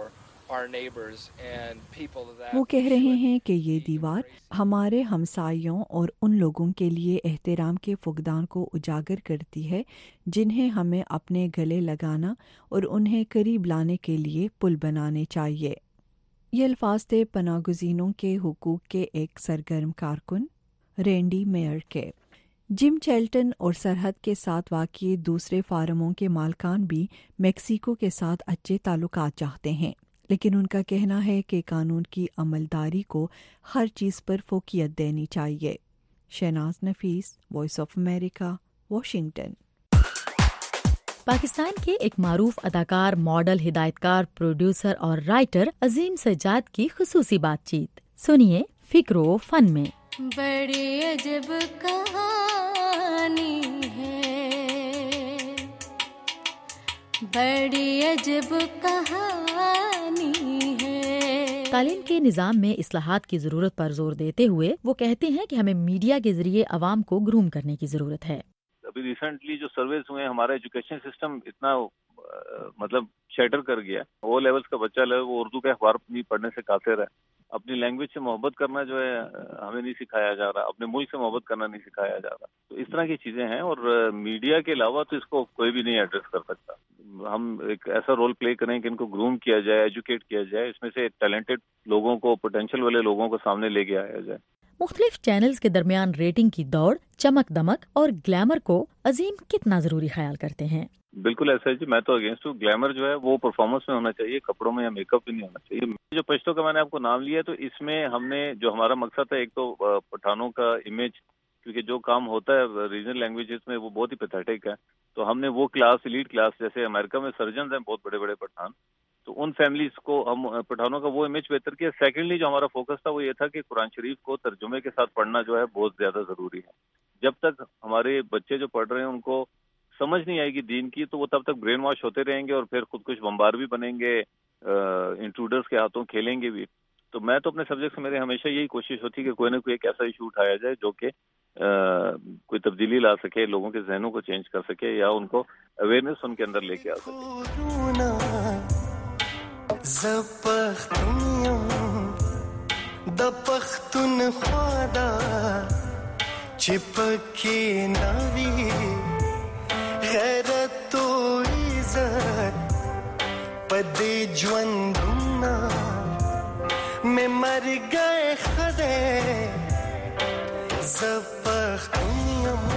وہ کہہ رہے ہیں کہ یہ دیوار ہمارے ہمسایوں اور ان لوگوں کے لیے احترام کے فقدان کو اجاگر کرتی ہے جنہیں ہمیں اپنے گلے لگانا اور انہیں قریب لانے کے لیے پل بنانے چاہیے۔ یہ الفاظ تھے پناہ گزینوں کے حقوق کے ایک سرگرم کارکن رینڈی میئر کے۔ جم چیلٹن اور سرحد کے ساتھ واقع دوسرے فارموں کے مالکان بھی میکسیکو کے ساتھ اچھے تعلقات چاہتے ہیں، لیکن ان کا کہنا ہے کہ قانون کی عملداری کو ہر چیز پر فوقیت دینی چاہیے۔ Shahnaz Nafees, Voice of America, Washington. Pakistan کے ایک معروف اداکار، ماڈل، ہدایت کار، پروڈیوسر اور رائٹر عظیم سجاد کی خصوصی بات چیت سنیے فکر و فن میں۔ بڑی عجب کہانی ہے، بڑی عجب کہانی ہے۔ تعلیم کے نظام میں اصلاحات کی ضرورت پر زور دیتے ہوئے وہ کہتے ہیں کہ ہمیں میڈیا کے ذریعے عوام کو گروم کرنے کی ضرورت ہے۔ ابھی ریسنٹلی جو سرویز ہوئے ہیں، ہمارا ایجوکیشن سسٹم اتنا مطلب شیٹر کر گیا، وہ لیولز کا بچہ ہے وہ اردو کا اخبار بھی پڑھنے سے قاصر ہے، اپنی لینگویج سے محبت کرنا جو ہے ہمیں نہیں سکھایا جا رہا، اپنے ملک سے محبت کرنا نہیں سکھایا جا رہا۔ تو اس طرح کی چیزیں ہیں، اور میڈیا کے علاوہ تو اس کو کوئی بھی نہیں ایڈریس کر سکتا۔ ہم ایک ایسا رول پلے کریں کہ ان کو گروم کیا جائے، ایجوکیٹ کیا جائے، اس میں سے ٹیلنٹڈ لوگوں کو، پوٹینشیل والے لوگوں کو سامنے لے کے آیا جائے۔ مختلف چینلز کے درمیان ریٹنگ کی دوڑ، چمک دمک اور گلیمر کو عظیم کتنا ضروری خیال کرتے ہیں؟ بالکل ایسا ہے جی، میں تو اگینسٹ ہوں۔ گلیمر جو ہے وہ پرفارمنس میں ہونا چاہیے، کپڑوں میں یا میک اپ بھی نہیں ہونا چاہیے۔ جو پشتو کا میں نے آپ کو نام لیا، تو اس میں ہم نے جو ہمارا مقصد ہے، ایک تو پٹھانوں کا امیج، کیونکہ جو کام ہوتا ہے ریجنل لینگویجز میں وہ بہت ہی پیتھیٹک ہے، تو ہم نے وہ کلاس، ایلیٹ کلاس، جیسے امریکہ میں سرجنز ہیں بہت بڑے بڑے پٹھان، تو ان فیملیز کو ہم پٹھانوں کا وہ امیج بہتر کیا۔ سیکنڈلی جو ہمارا فوکس تھا وہ یہ تھا کہ قرآن شریف کو ترجمے کے ساتھ پڑھنا جو ہے بہت زیادہ ضروری ہے۔ جب تک ہمارے بچے جو پڑھ رہے ہیں ان کو سمجھ نہیں آئے گی دین کی، تو وہ تب تک برین واش ہوتے رہیں گے اور پھر خود کش بمبار بھی بنیں گے، انٹروڈرز کے ہاتھوں کھیلیں گے بھی۔ تو میں تو اپنے سبجیکٹ سے میرے ہمیشہ یہی کوشش ہوتی کہ کوئی نہ کوئی ایک ایسا ایشو اٹھایا جائے جو کہ کوئی تبدیلی لا سکے، لوگوں کے ذہنوں کو چینج کر سکے، یا ان کو اویئرنیس ان کے اندر لے کے آ سکے۔ چپکی نوی غیرت و عزت پدی جوندنا میں مر گئے خدے زپختنیم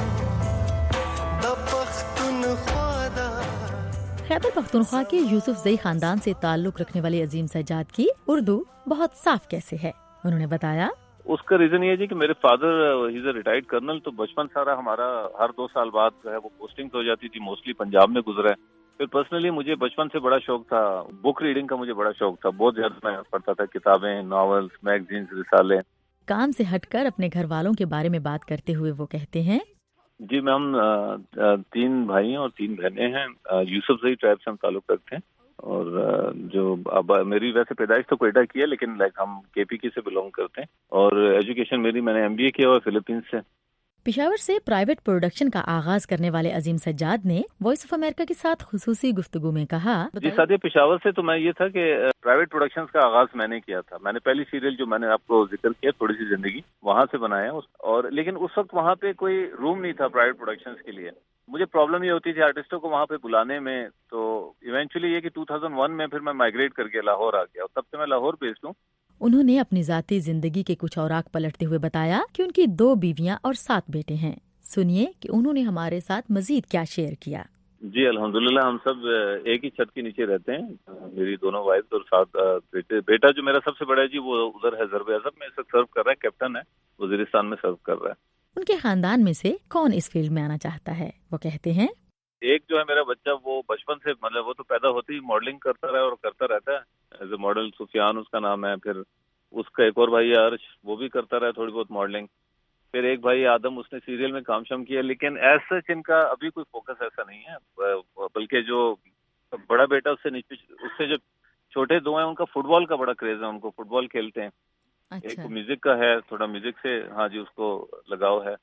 دپختن خدا۔ خیبر پختونخوا کے یوسف زئی خاندان سے تعلق رکھنے والے عظیم سجاد کی اردو بہت صاف کیسے ہے؟ انہوں نے بتایا اس کا ریزن یہ ہے کہ میرے father has a retired colonel, تو بچپن سارا ہمارا ہر دو سال بعد جو ہے وہ پوسٹنگ ہو جاتی تھی، موسٹلی پنجاب میں گزرا ہے۔ پھر پرسنلی مجھے بچپن سے بڑا شوق تھا، بک ریڈنگ کا مجھے بڑا شوق تھا، بہت زیادہ میں پڑھتا تھا کتابیں، ناولز، میگزینز، رسالے۔ کام سے ہٹ کر اپنے گھر والوں کے بارے میں بات کرتے ہوئے وہ کہتے ہیں جی میں ہم تین بھائی ہیں اور تین بہنیں ہیں، یوسف زئی ٹرائب سے ہم تعلق رکھتے ہیں، اور جو اب میری ویسے پیدائش تو کوئٹہ کی ہے، لیکن لائک ہم کے پی کے سے بلونگ کرتے ہیں، اور ایجوکیشن میری میں نے ایم بی اے کیا ہوا فلپینس سے۔ پشاور سے پرائیویٹ پروڈکشن کا آغاز کرنے والے عظیم سجاد نے وائس آف امریکہ کے ساتھ خصوصی گفتگو میں کہا جی ساتھی پشاور سے تو میں یہ تھا کہ پرائیویٹ پروڈکشن کا آغاز میں نے کیا تھا۔ میں نے پہلی سیریل جو میں نے آپ کو ذکر کیا تھوڑی سی زندگی، وہاں سے بنایا، اور لیکن اس وقت وہاں پہ کوئی روم نہیں تھا پرائیویٹ پروڈکشن کے لیے۔ مجھے پرابلم یہ ہوتی تھی آرٹسٹوں کو وہاں پہ بلانے میں، تو ایونچولی یہ کہ دو ہزار ایک میں پھر میں مائگریٹ کر کے لاہور آ گیا، اور تب سے میں لاہور بیسڈ ہوں۔ انہوں نے اپنی ذاتی زندگی کے کچھ اوراق پلٹتے ہوئے بتایا کہ ان کی دو بیویاں اور سات بیٹے ہیں۔ سنیے کہ انہوں نے ہمارے ساتھ مزید کیا شیئر کیا۔ جی الحمدللہ ہم سب ایک ہی چھت کے نیچے رہتے ہیں، میری دونوں وائف اور سات بیٹے۔ بیٹا جو میرا سب سے بڑا ہے جی وہ ادھر ہے ضرب اعظم میں، اس وقت سرو کر رہا ہے، کیپٹن ہے، وزیرستان میں سرو کر رہا ہے۔ ان کے خاندان میں سے کون اس فیلڈ میں آنا چاہتا ہے؟ وہ کہتے ہیں ایک جو ہے میرا بچہ وہ بچپن سے مطلب وہ تو پیدا ہوتے ہی ماڈلنگ کرتا رہا اور کرتا رہتا ہے ایز اے ماڈل، سفیان اس کا نام ہے۔ پھر اس کا ایک اور بھائی ہے عرش، وہ بھی کرتا رہا تھوڑی بہت ماڈلنگ۔ پھر ایک بھائی آدم، اس نے سیریل میں کام شام کیا، لیکن ایز سچ ان کا ابھی کوئی فوکس ایسا نہیں ہے، بلکہ جو بڑا بیٹا اس سے نیچے، اس سے جو چھوٹے دو ہیں ان کا فٹ بال کا بڑا کریز ہے، ان کو فٹ بال کھیلتے ہیں۔ ایک میوزک کا ہے، تھوڑا میوزک سے ہاں جی اس کو لگاؤ ہے۔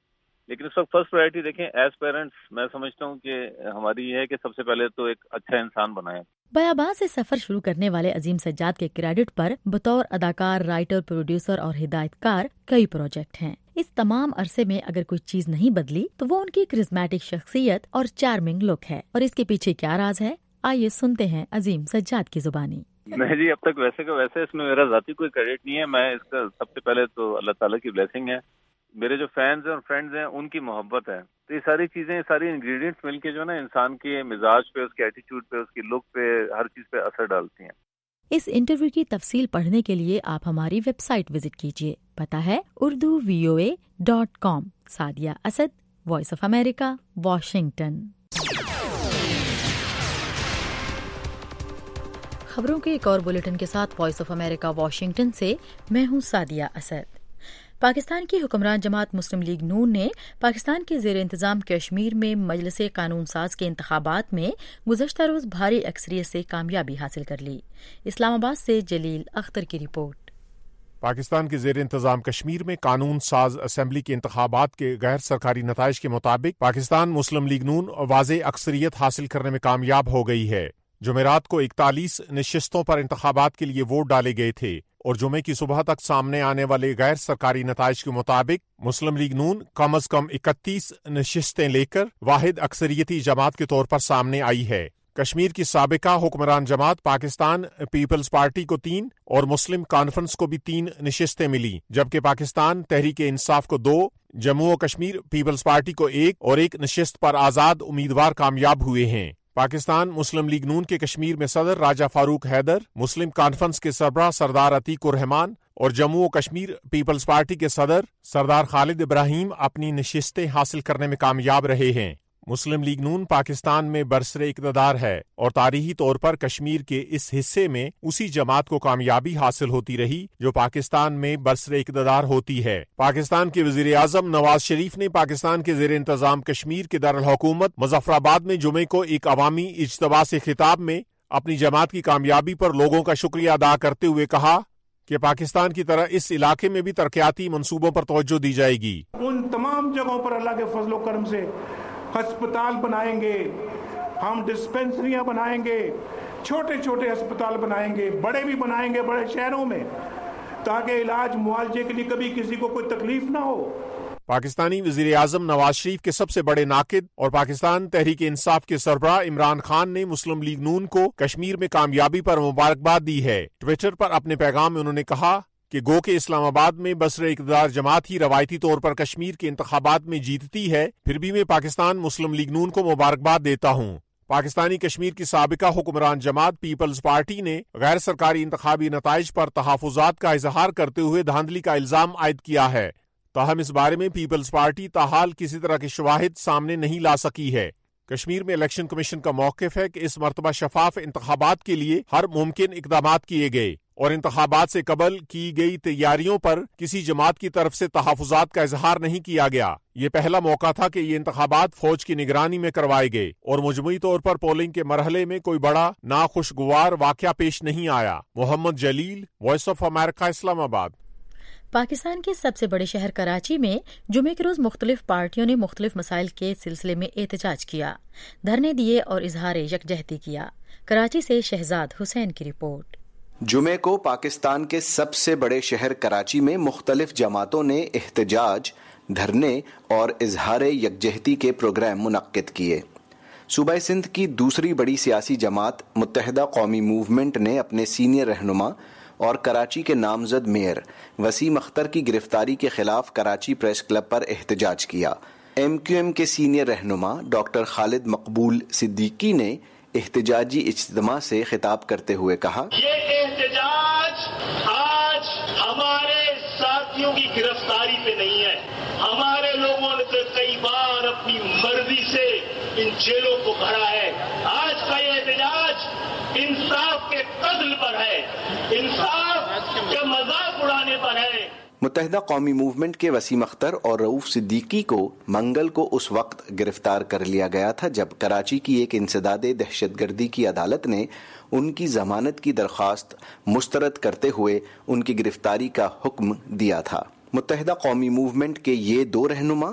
لیکن اس وقت فرسٹ پرائرٹی دیکھیں ایز پیرنٹس میں سمجھتا ہوں کہ ہماری یہ ہے کہ سب سے پہلے تو ایک اچھا انسان بنائیں. بیابان سے سفر شروع کرنے والے عظیم سجاد کے کریڈٹ پر بطور اداکار، رائٹر، پروڈیوسر اور ہدایت کار کئی پروجیکٹ ہیں. اس تمام عرصے میں اگر کوئی چیز نہیں بدلی تو وہ ان کی کرزمیٹک شخصیت اور چارمنگ لک ہے. اور اس کے پیچھے کیا راز ہے، آئیے سنتے ہیں عظیم سجاد کی زبانی. نہیں جی، اب تک ویسے کا ویسے اس میں میرا ذاتی کوئی کریڈٹ نہیں ہے. میں اس کا سب سے پہلے تو اللہ تعالیٰ کی بلیسنگ ہے، میرے جو فینز ہیں اور فرینڈز ہیں ان کی محبت ہے. تو یہ ساری چیزیں، ساری انگریڈینٹس مل کے جو ہے نا انسان کے مزاج پہ، اس کے ایٹیٹیوڈ پہ، اس کی لک پہ، ہر چیز پہ اثر ڈالتی ہیں. اس انٹرویو کی تفصیل پڑھنے کے لیے آپ ہماری ویب سائٹ وزٹ کیجیے. پتہ ہے Urdu V O A dot com. Sadia Asad, Voice of America, Washington. خبروں کے ایک اور بلیٹن کے ساتھ وائس آف امریکہ واشنگٹن سے میں ہوں سعدیہ اسد. پاکستان کی حکمران جماعت مسلم لیگ نون نے پاکستان کے زیر انتظام کشمیر میں مجلس قانون ساز کے انتخابات میں گزشتہ روز بھاری اکثریت سے کامیابی حاصل کر لی. اسلام آباد سے جلیل اختر کی رپورٹ. پاکستان کے زیر انتظام کشمیر میں قانون ساز اسمبلی کے انتخابات کے غیر سرکاری نتائج کے مطابق پاکستان مسلم لیگ نون واضح اکثریت حاصل کرنے میں کامیاب ہو گئی ہے. جمعرات کو اکتالیس نشستوں پر انتخابات کے لیے ووٹ ڈالے گئے تھے اور جمعے کی صبح تک سامنے آنے والے غیر سرکاری نتائج کے مطابق مسلم لیگ نون کم از کم اکتیس نشستیں لے کر واحد اکثریتی جماعت کے طور پر سامنے آئی ہے. کشمیر کی سابقہ حکمران جماعت پاکستان پیپلز پارٹی کو تین اور مسلم کانفرنس کو بھی تین نشستیں ملی، جبکہ پاکستان تحریک انصاف کو دو، جموں و کشمیر پیپلز پارٹی کو ایک اور ایک نشست پر آزاد امیدوار کامیاب ہوئے ہیں. پاکستان مسلم لیگ نون کے کشمیر میں صدر راجہ فاروق حیدر، مسلم کانفرنس کے سربراہ سردار عتیق الرحمان اور جموں و کشمیر پیپلز پارٹی کے صدر سردار خالد ابراہیم اپنی نشستیں حاصل کرنے میں کامیاب رہے ہیں. مسلم لیگ نون پاکستان میں برسر اقتدار ہے اور تاریخی طور پر کشمیر کے اس حصے میں اسی جماعت کو کامیابی حاصل ہوتی رہی جو پاکستان میں برسر اقتدار ہوتی ہے. پاکستان کے وزیر اعظم نواز شریف نے پاکستان کے زیر انتظام کشمیر کے دارالحکومت مظفر آباد میں جمعے کو ایک عوامی اجتماع سے خطاب میں اپنی جماعت کی کامیابی پر لوگوں کا شکریہ ادا کرتے ہوئے کہا کہ پاکستان کی طرح اس علاقے میں بھی ترقیاتی منصوبوں پر توجہ دی جائے گی. ان تمام جگہوں پر اللہ کے فضل و کرم سے ہسپتال بنائیں گے، ہم ڈسپنسریاں بنائیں گے، چھوٹے چھوٹے ہسپتال بنائیں گے، بڑے بھی بنائیں گے بڑے شہروں میں، تاکہ علاج معالجے کے لیے کبھی کسی کو کوئی تکلیف نہ ہو. پاکستانی وزیر اعظم نواز شریف کے سب سے بڑے ناقد اور پاکستان تحریک انصاف کے سربراہ عمران خان نے مسلم لیگ نون کو کشمیر میں کامیابی پر مبارکباد دی ہے. ٹویٹر پر اپنے پیغام میں انہوں نے کہا کہ گو کہ اسلام آباد میں برسر اقتدار جماعت ہی روایتی طور پر کشمیر کے انتخابات میں جیتتی ہے، پھر بھی میں پاکستان مسلم لیگ نون کو مبارکباد دیتا ہوں. پاکستانی کشمیر کی سابقہ حکمران جماعت پیپلز پارٹی نے غیر سرکاری انتخابی نتائج پر تحفظات کا اظہار کرتے ہوئے دھاندلی کا الزام عائد کیا ہے. تاہم اس بارے میں پیپلز پارٹی تاحال کسی طرح کے شواہد سامنے نہیں لا سکی ہے. کشمیر میں الیکشن کمیشن کا موقف ہے کہ اس مرتبہ شفاف انتخابات کے لیے ہر ممکن اقدامات کیے گئے اور انتخابات سے قبل کی گئی تیاریوں پر کسی جماعت کی طرف سے تحفظات کا اظہار نہیں کیا گیا. یہ پہلا موقع تھا کہ یہ انتخابات فوج کی نگرانی میں کروائے گئے اور مجموعی طور پر پولنگ کے مرحلے میں کوئی بڑا ناخوشگوار واقعہ پیش نہیں آیا. محمد جلیل، وائس آف امریکہ، اسلام آباد. پاکستان کے سب سے بڑے شہر کراچی میں جمعے کے روز مختلف پارٹیوں نے مختلف مسائل کے سلسلے میں احتجاج کیا، دھرنے دیے اور اظہار یکجہتی کیا. کراچی سے شہزاد حسین کی رپورٹ. جمعے کو پاکستان کے سب سے بڑے شہر کراچی میں مختلف جماعتوں نے احتجاج، دھرنے اور اظہار یکجہتی کے پروگرام منعقد کیے. صوبہ سندھ کی دوسری بڑی سیاسی جماعت متحدہ قومی موومنٹ نے اپنے سینئر رہنما اور کراچی کے نامزد میئر وسیم اختر کی گرفتاری کے خلاف کراچی پریس کلب پر احتجاج کیا. ایم کیو ایم کے سینئر رہنما ڈاکٹر خالد مقبول صدیقی نے احتجاجی اجتماع سے خطاب کرتے ہوئے کہا، یہ احتجاج آج ہمارے ساتھیوں کی گرفتاری پہ نہیں ہے. ہمارے لوگوں نے تو کئی بار اپنی مرضی سے ان جیلوں کو بھرا ہے. آج کا یہ احتجاج انصاف کے قتل پر ہے، انصاف کے مذاق اڑانے پر ہے. متحدہ قومی موومنٹ کے وسیم اختر اور رؤوف صدیقی کو منگل کو اس وقت گرفتار کر لیا گیا تھا جب کراچی کی ایک انسداد دہشت گردی کی عدالت نے ان کی ضمانت کی درخواست مسترد کرتے ہوئے ان کی گرفتاری کا حکم دیا تھا. متحدہ قومی موومنٹ کے یہ دو رہنما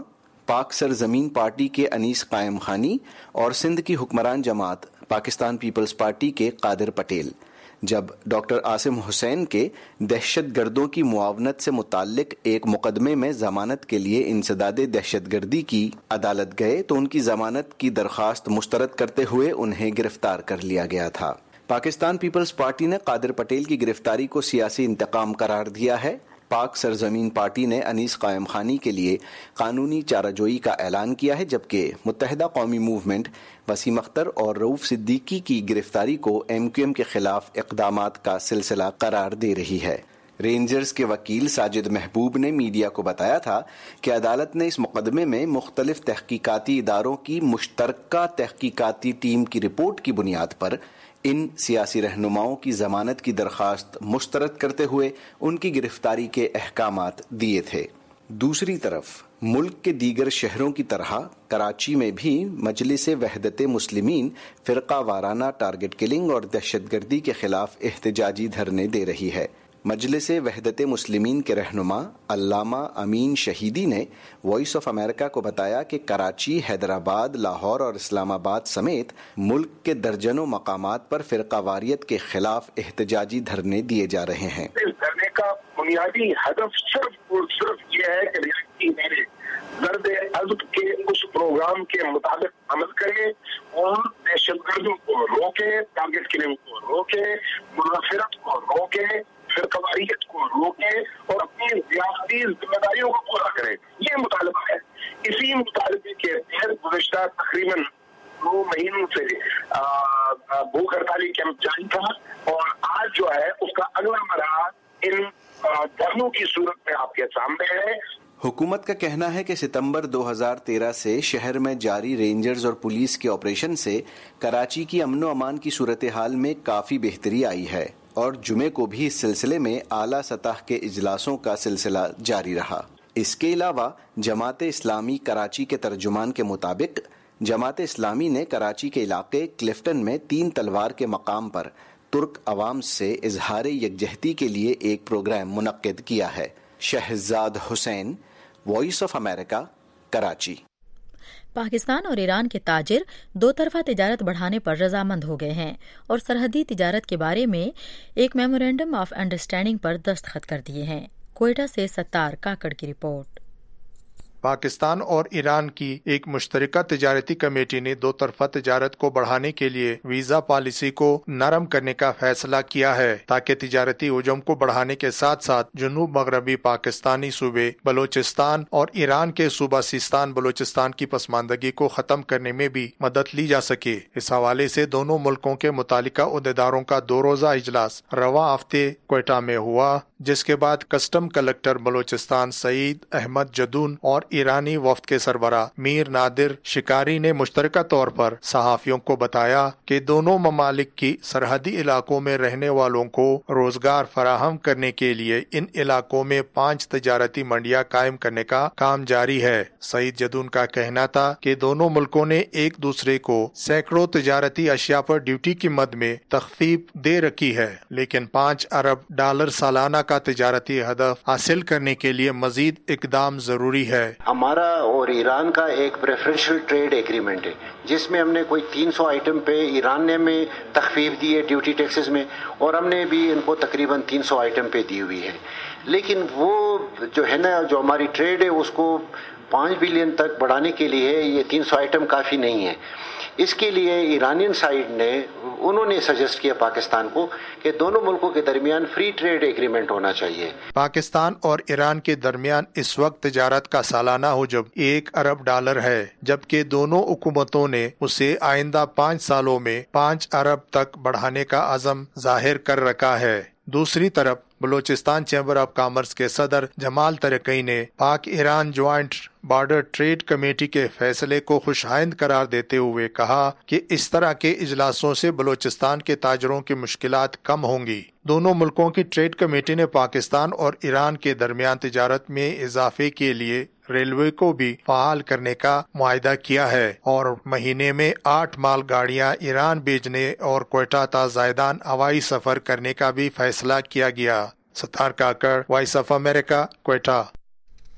پاک سرزمین پارٹی کے انیس قائم خانی اور سندھ کی حکمران جماعت پاکستان پیپلز پارٹی کے قادر پٹیل، جب ڈاکٹر عاصم حسین کے دہشت گردوں کی معاونت سے متعلق ایک مقدمے میں ضمانت کے لیے انسداد دہشت گردی کی عدالت گئے تو ان کی ضمانت کی درخواست مسترد کرتے ہوئے انہیں گرفتار کر لیا گیا تھا۔ پاکستان پیپلز پارٹی نے قادر پٹیل کی گرفتاری کو سیاسی انتقام قرار دیا ہے۔ پاک سرزمین پارٹی نے انیس قائم خانی کے لیے قانونی چارہ جوئی کا اعلان کیا ہے، جبکہ متحدہ قومی موومنٹ وسیم اختر اور رؤوف صدیقی کی گرفتاری کو ایم کیو ایم کے خلاف اقدامات کا سلسلہ قرار دے رہی ہے۔ رینجرز کے وکیل ساجد محبوب نے میڈیا کو بتایا تھا کہ عدالت نے اس مقدمے میں مختلف تحقیقاتی اداروں کی مشترکہ تحقیقاتی ٹیم کی رپورٹ کی بنیاد پر ان سیاسی رہنماؤں کی ضمانت کی درخواست مسترد کرتے ہوئے ان کی گرفتاری کے احکامات دیے تھے۔ دوسری طرف ملک کے دیگر شہروں کی طرح کراچی میں بھی مجلس وحدت مسلمین فرقہ وارانہ ٹارگٹ کلنگ اور دہشت گردی کے خلاف احتجاجی دھرنے دے رہی ہے۔ مجلس وحدت مسلمین کے رہنما علامہ امین شہیدی نے وائس آف امریکہ کو بتایا کہ کراچی، حیدرآباد، لاہور اور اسلام آباد سمیت ملک کے درجنوں مقامات پر فرقہ واریت کے خلاف احتجاجی دھرنے دیے جا رہے ہیں۔ اس دھرنے کا بنیادی ہدف صرف اور صرف یہ ہے کہ ریاستی میرے زرد ازب کے اس پروگرام کے مطابق عمل کرے اور دہشت گردوں کو روکے، ٹارگٹ کلنگ کو روکے، منافرت کو روکے، فرقہ واریت کو روکے اور اپنی ریاستی ذمہ داریوں کو پورا کرے۔ یہ مطالبہ ہے۔ اسی مطالبے کے تحت گزشتہ تقریباً دو مہینوں سے بھوک ہڑتالی کیمپ جاری تھا اور آج جو ہے اس کا اگلا مرحلہ ان دھرنوں کی صورت میں آپ کے سامنے ہے۔ حکومت کا کہنا ہے کہ ستمبر دو ہزار تیرہ سے شہر میں جاری رینجرز اور پولیس کے آپریشن سے کراچی کی امن و امان کی صورتحال میں کافی بہتری آئی ہے اور جمعے کو بھی اس سلسلے میں اعلیٰ سطح کے اجلاسوں کا سلسلہ جاری رہا۔ اس کے علاوہ جماعت اسلامی کراچی کے ترجمان کے مطابق جماعت اسلامی نے کراچی کے علاقے کلفٹن میں تین تلوار کے مقام پر ترک عوام سے اظہار یکجہتی کے لیے ایک پروگرام منعقد کیا ہے۔ Shahzad Hussain, Voice of America, Karachi. Pakistan اور ایران کے تاجر دو طرفہ تجارت بڑھانے پر رضامند ہو گئے ہیں اور سرحدی تجارت کے بارے میں ایک میمورینڈم آف انڈرسٹینڈنگ پر دستخط کر دیے ہیں۔ کوئٹہ سے ستار کاکڑ کی رپورٹ۔ پاکستان اور ایران کی ایک مشترکہ تجارتی کمیٹی نے دو طرفہ تجارت کو بڑھانے کے لیے ویزا پالیسی کو نرم کرنے کا فیصلہ کیا ہے تاکہ تجارتی حجم کو بڑھانے کے ساتھ ساتھ جنوب مغربی پاکستانی صوبے بلوچستان اور ایران کے صوبہ سیستان بلوچستان کی پسماندگی کو ختم کرنے میں بھی مدد لی جا سکے۔ اس حوالے سے دونوں ملکوں کے متعلقہ عہدیداروں کا دو روزہ اجلاس رواں ہفتے کوئٹہ میں ہوا، جس کے بعد کسٹم کلکٹر بلوچستان سعید احمد جدون اور ایرانی وفد کے سربراہ میر نادر شکاری نے مشترکہ طور پر صحافیوں کو بتایا کہ دونوں ممالک کی سرحدی علاقوں میں رہنے والوں کو روزگار فراہم کرنے کے لیے ان علاقوں میں پانچ تجارتی منڈیاں قائم کرنے کا کام جاری ہے۔ سعید جدون کا کہنا تھا کہ دونوں ملکوں نے ایک دوسرے کو سینکڑوں تجارتی اشیاء پر ڈیوٹی کی مد میں تخفیف دے رکھی ہے، لیکن پانچ ارب ڈالر سالانہ کا تجارتی ہدف حاصل کرنے کے لیے مزید اقدام ضروری ہے۔ ہمارا اور ایران کا ایک پریفرنشل ٹریڈ ایگریمنٹ ہے جس میں ہم نے کوئی تین سو آئٹم پہ ایران نے ہمیں تخفیف دی ہے ڈیوٹی ٹیکسز میں، اور ہم نے بھی ان کو تقریباً تین سو آئٹم پہ دی ہوئی ہے۔ لیکن وہ جو ہے نا جو ہماری ٹریڈ ہے اس کو پانچ بلین تک بڑھانے کے لیے یہ تین سو آئٹم کافی نہیں ہے۔ اس کے لیے ایرانین سائیڈ نے انہوں نے سجیسٹ کیا پاکستان کو کہ دونوں ملکوں کے درمیان فری ٹریڈ ایگریمنٹ ہونا چاہیے۔ پاکستان اور ایران کے درمیان اس وقت تجارت کا سالانہ حجم ایک ارب ڈالر ہے، جبکہ دونوں حکومتوں نے اسے آئندہ پانچ سالوں میں پانچ ارب تک بڑھانے کا عزم ظاہر کر رکھا ہے۔ دوسری طرف بلوچستان چیمبر آف کامرس کے صدر جمال ترقی نے Pak Iran joint border trade committee کے فیصلے کو خوشائند قرار دیتے ہوئے کہا کہ اس طرح کے اجلاسوں سے بلوچستان کے تاجروں کی مشکلات کم ہوں گی۔ دونوں ملکوں کی ٹریڈ کمیٹی نے پاکستان اور ایران کے درمیان تجارت میں اضافے کے لیے ریلوے کو بھی فعال کرنے کا معاہدہ کیا ہے اور مہینے میں آٹھ مال گاڑیاں ایران بھیجنے اور کوئٹہ تا زائدان ہوائی سفر کرنے کا بھی فیصلہ کیا گیا۔ Sattar Kakar, Voice of America, Quetta.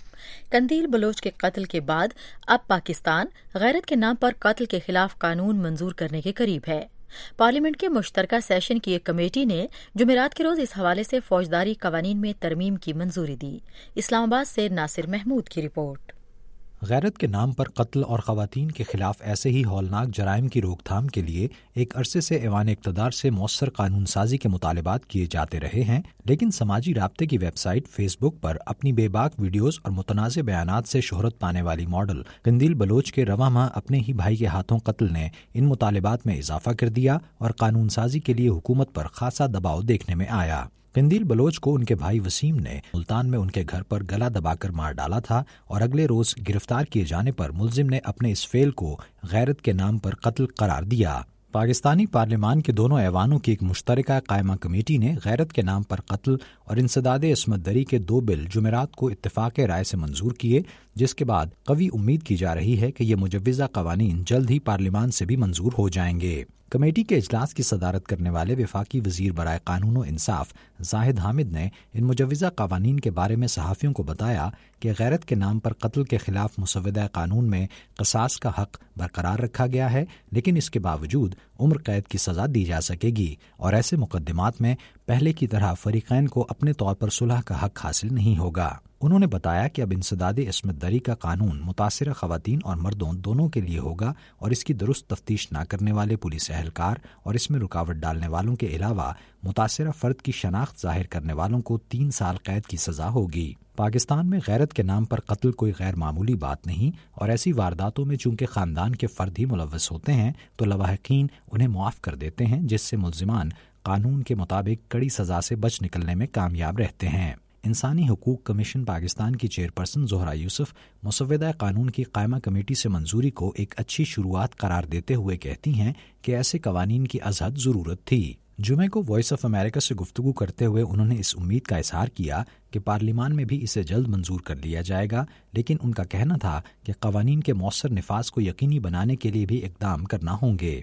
Qandeel Baloch کے قتل کے بعد اب پاکستان غیرت کے نام پر قتل کے خلاف قانون منظور کرنے کے قریب ہے۔ پارلیمنٹ کے مشترکہ سیشن کی ایک کمیٹی نے جمعرات کے روز اس حوالے سے فوجداری قوانین میں ترمیم کی منظوری دی۔ اسلام آباد سے ناصر محمود کی رپورٹ۔ غیرت کے نام پر قتل اور خواتین کے خلاف ایسے ہی ہولناک جرائم کی روک تھام کے لیے ایک عرصے سے ایوان اقتدار سے مؤثر قانون سازی کے مطالبات کیے جاتے رہے ہیں، لیکن سماجی رابطے کی ویب سائٹ فیس بک پر اپنی بے باک ویڈیوز اور متنازع بیانات سے شہرت پانے والی ماڈل قندیل بلوچ کے رواں ماہ اپنے ہی بھائی کے ہاتھوں قتل نے ان مطالبات میں اضافہ کر دیا اور قانون سازی کے لیے حکومت پر خاصا دباؤ دیکھنے میں آیا۔ قندیل بلوچ کو ان کے بھائی وسیم نے ملتان میں ان کے گھر پر گلا دبا کر مار ڈالا تھا اور اگلے روز گرفتار کیے جانے پر ملزم نے اپنے اس فعل کو غیرت کے نام پر قتل قرار دیا۔ پاکستانی پارلیمان کے دونوں ایوانوں کی ایک مشترکہ قائمہ کمیٹی نے غیرت کے نام پر قتل اور انسداد عصمت دری کے دو بل جمعرات کو اتفاق رائے سے منظور کیے، جس کے بعد قوی امید کی جا رہی ہے کہ یہ مجوزہ قوانین جلد ہی پارلیمان سے بھی منظور ہو جائیں گے۔ کمیٹی کے اجلاس کی صدارت کرنے والے وفاقی وزیر برائے قانون و انصاف زاہد حامد نے ان مجوزہ قوانین کے بارے میں صحافیوں کو بتایا کہ غیرت کے نام پر قتل کے خلاف مسودہ قانون میں قصاص کا حق برقرار رکھا گیا ہے، لیکن اس کے باوجود عمر قید کی سزا دی جا سکے گی اور ایسے مقدمات میں پہلے کی طرح فریقین کو اپنے طور پر صلح کا حق حاصل نہیں ہوگا۔ انہوں نے بتایا کہ اب انسداد عصمت دری کا قانون متاثرہ خواتین اور مردوں دونوں کے لیے ہوگا اور اس کی درست تفتیش نہ کرنے والے پولیس اہلکار اور اس میں رکاوٹ ڈالنے والوں کے علاوہ متاثرہ فرد کی شناخت ظاہر کرنے والوں کو تین سال قید کی سزا ہوگی۔ پاکستان میں غیرت کے نام پر قتل کوئی غیر معمولی بات نہیں اور ایسی وارداتوں میں چونکہ خاندان کے فرد ہی ملوث ہوتے ہیں تو لواحقین انہیں معاف کر دیتے ہیں، جس سے ملزمان قانون کے مطابق کڑی سزا سے بچ نکلنے میں کامیاب رہتے ہیں۔ انسانی حقوق کمیشن پاکستان کی چیئرپرسن زہرا یوسف مسودہ قانون کی قائمہ کمیٹی سے منظوری کو ایک اچھی شروعات قرار دیتے ہوئے کہتی ہیں کہ ایسے قوانین کی ازحد ضرورت تھی۔ جمعے کو وائس آف امریکہ سے گفتگو کرتے ہوئے انہوں نے اس امید کا اظہار کیا کہ پارلیمان میں بھی اسے جلد منظور کر لیا جائے گا، لیکن ان کا کہنا تھا کہ قوانین کے مؤثر نفاذ کو یقینی بنانے کے لیے بھی اقدام کرنا ہوں گے۔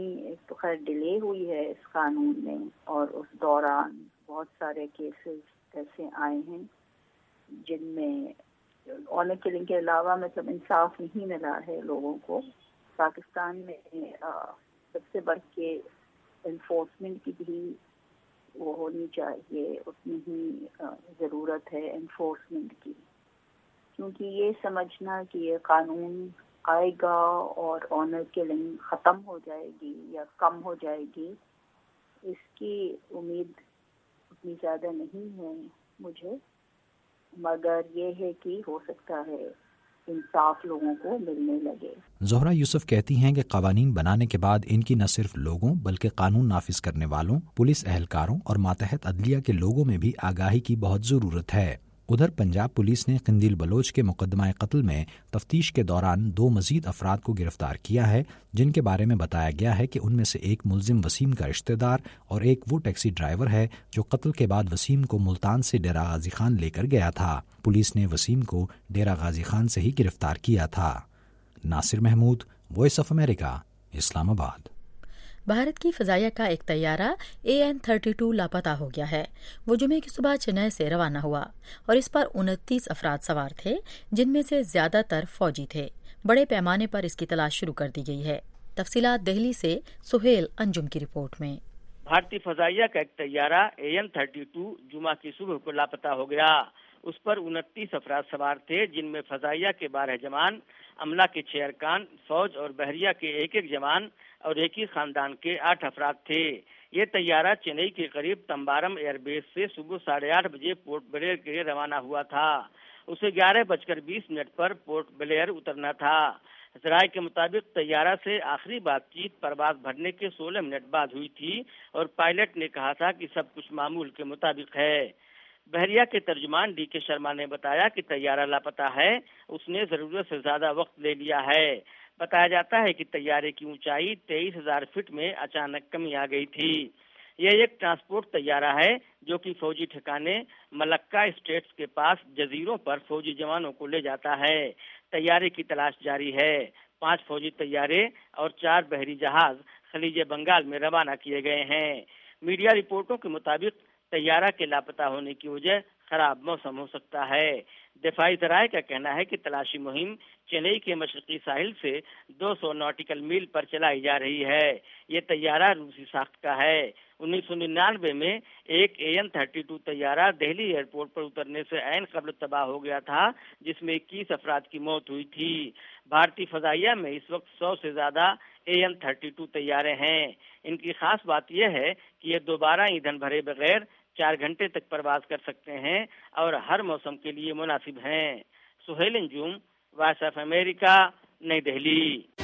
تو خیر ڈیلے ہوئی ہے اس قانون میں اور اس دوران بہت سارے کیسز ایسے آئے ہیں جن میں آنر کلنگ کے علاوہ مطلب انصاف نہیں ملا ہے لوگوں کو۔ پاکستان میں سب سے بڑھ کے انفورسمنٹ کی بھی وہ ہونی چاہیے، اتنی ہی ضرورت ہے انفورسمنٹ کی، کیونکہ یہ سمجھنا کہ یہ قانون آئے گا اور آنر کلنگ ختم ہو جائے گی یا کم ہو جائے گی، اس کی امید اتنی زیادہ نہیں ہے مجھے، مگر یہ ہے کہ ہو سکتا ہے انصاف لوگوں کو ملنے لگے۔ زہرا یوسف کہتی ہیں کہ قوانین بنانے کے بعد ان کی نہ صرف لوگوں بلکہ قانون نافذ کرنے والوں، پولیس اہلکاروں اور ماتحت عدلیہ کے لوگوں میں بھی آگاہی کی بہت ضرورت ہے۔ ادھر پنجاب پولیس نے قندیل بلوچ کے مقدمہ قتل میں تفتیش کے دوران دو مزید افراد کو گرفتار کیا ہے، جن کے بارے میں بتایا گیا ہے کہ ان میں سے ایک ملزم وسیم کا رشتہ دار اور ایک وہ ٹیکسی ڈرائیور ہے جو قتل کے بعد وسیم کو ملتان سے ڈیرہ غازی خان لے کر گیا تھا۔ پولیس نے وسیم کو ڈیرہ غازی خان سے ہی گرفتار کیا تھا۔ Nasir Mahmood, Voice of America, Islamabad. Bharat کی فضائیہ کا ایک طیارہ اے این تھرٹی ٹو لاپتہ ہو گیا ہے۔ وہ جمعے کی صبح چنئی سے روانہ ہوا اور اس پر انتیس افراد سوار تھے، جن میں سے زیادہ تر فوجی تھے۔ بڑے پیمانے پر اس کی تلاش شروع کر دی گئی ہے۔ تفصیلات دہلی سے سہیل انجم کی رپورٹ میں۔ بھارتی فضائیہ کا ایک طیارہ اے این تھرٹی ٹو جمعہ کی صبح کو لاپتہ ہو گیا۔ اس پر انتیس افراد سوار تھے، جن میں فضائیہ کے بارہ جوان، عملہ کے چھ ارکان، فوج اور بحریہ کے ایک ایک جوان اور ایک ہی خاندان کے آٹھ افراد تھے۔ یہ طیارہ چنئی کے قریب تمبارم ایئر بیس سے صبح ساڑھے آٹھ بجے پورٹ بلیئر کے لیے روانہ ہوا تھا۔ اسے گیارہ بج کر بیس منٹ پر پورٹ بلیئر اترنا تھا۔ ذرائع کے مطابق طیارہ سے آخری بات چیت پرواز بھرنے کے سولہ منٹ بعد ہوئی تھی اور پائلٹ نے کہا تھا کہ سب کچھ معمول کے مطابق ہے۔ بحریہ کے ترجمان ڈی کے شرما نے بتایا کہ طیارہ لاپتہ ہے، اس نے ضرورت سے زیادہ وقت لے لیا ہے۔ بتایا جاتا ہے کہ طیارے کی اونچائی تیئیس ہزار فٹ میں اچانک کمی آ گئی تھی۔ یہ ایک ٹرانسپورٹ طیارہ ہے جو کہ فوجی ٹھکانے ملکہ اسٹیٹس کے پاس جزیروں پر فوجی جوانوں کو لے جاتا ہے۔ طیارے کی تلاش جاری ہے۔ پانچ فوجی طیارے اور چار بحری جہاز خلیج بنگال میں روانہ کیے گئے ہیں۔ میڈیا رپورٹوں کے مطابق طیارہ کے لاپتہ ہونے کی وجہ خراب موسم ہو سکتا ہے۔ دفاعی ذرائع کا کہنا ہے کہ تلاشی مہم چنئی کے مشرقی ساحل سے دو سو ناٹیکل میل پر چلائی جا رہی ہے۔ یہ طیارہ روسی ساخت کا ہے۔ انیس سو ننانوے میں ایک اے این تھرٹی ٹو طیارہ دہلی ایئرپورٹ پر اترنے سے عین قبل تباہ ہو گیا تھا، جس میں اکیس افراد کی موت ہوئی تھی۔ بھارتی فضائیہ میں اس وقت سو سے زیادہ اے این تھرٹی ٹو طیارے ہیں۔ ان کی خاص بات یہ ہے کہ یہ دوبارہ ایندھن بھرے بغیر چار گھنٹے تک پرواز کر سکتے ہیں اور ہر موسم کے لیے مناسب ہیں۔ Sohail Anjum, Voice of America, نئی دہلی۔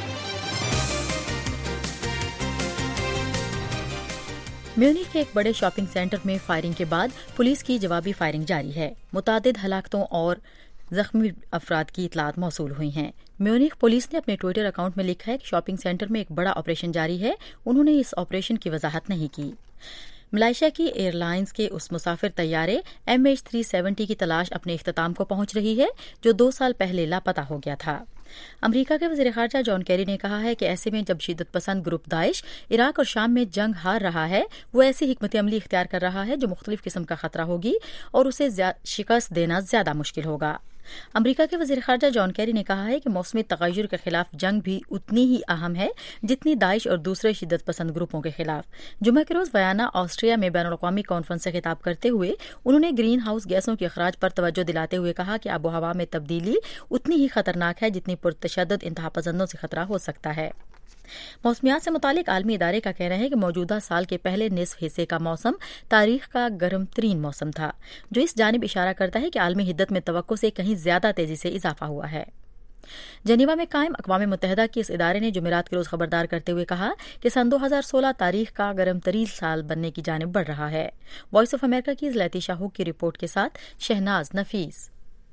میونخ کے ایک بڑے شاپنگ سینٹر میں فائرنگ کے بعد پولیس کی جوابی فائرنگ جاری ہے۔ متعدد ہلاکتوں اور زخمی افراد کی اطلاعات موصول ہوئی ہیں۔ میونخ پولیس نے اپنے ٹویٹر اکاؤنٹ میں لکھا ہے کہ شاپنگ سینٹر میں ایک بڑا آپریشن جاری ہے۔ انہوں نے اس آپریشن کی وضاحت نہیں کی۔ ملائیشیا کی ایئر لائنز کے اس مسافر طیارے ایم ایچ تھری سیونٹی کی تلاش اپنے اختتام کو پہنچ رہی ہے جو دو سال پہلے لاپتہ ہو گیا تھا۔ امریکہ کے وزیر خارجہ جان کیری نے کہا ہے کہ ایسے میں جب شدت پسند گروپ داعش عراق اور شام میں جنگ ہار رہا ہے، وہ ایسی حکمت عملی اختیار کر رہا ہے جو مختلف قسم کا خطرہ ہوگی اور اسے شکست دینا زیادہ مشکل ہوگا۔ امریکہ کے وزیر خارجہ جان کیری نے کہا ہے کہ موسمی تغیر کے خلاف جنگ بھی اتنی ہی اہم ہے جتنی داعش اور دوسرے شدت پسند گروپوں کے خلاف۔ جمعہ کے روز ویانا آسٹریا میں بین الاقوامی کانفرنس سے خطاب کرتے ہوئے انہوں نے گرین ہاؤس گیسوں کے اخراج پر توجہ دلاتے ہوئے کہا کہ آب و ہوا میں تبدیلی اتنی ہی خطرناک ہے جتنی پرتشدد انتہا پسندوں سے خطرہ ہو سکتا ہے۔ موسمیات سے متعلق عالمی ادارے کا کہنا ہے کہ موجودہ سال کے پہلے نصف حصے کا موسم تاریخ کا گرم ترین موسم تھا، جو اس جانب اشارہ کرتا ہے کہ عالمی حدت میں توقع سے کہیں زیادہ تیزی سے اضافہ ہوا ہے۔ جنیوا میں قائم اقوام متحدہ کے اس ادارے نے جمعرات کے روز خبردار کرتے ہوئے کہا کہ سن دو ہزار سولہ تاریخ کا گرم ترین سال بننے کی جانب بڑھ رہا ہے۔ وائس آف امریکہ کی زلیتی شاہو کی رپورٹ کے ساتھ شہناز نفیس۔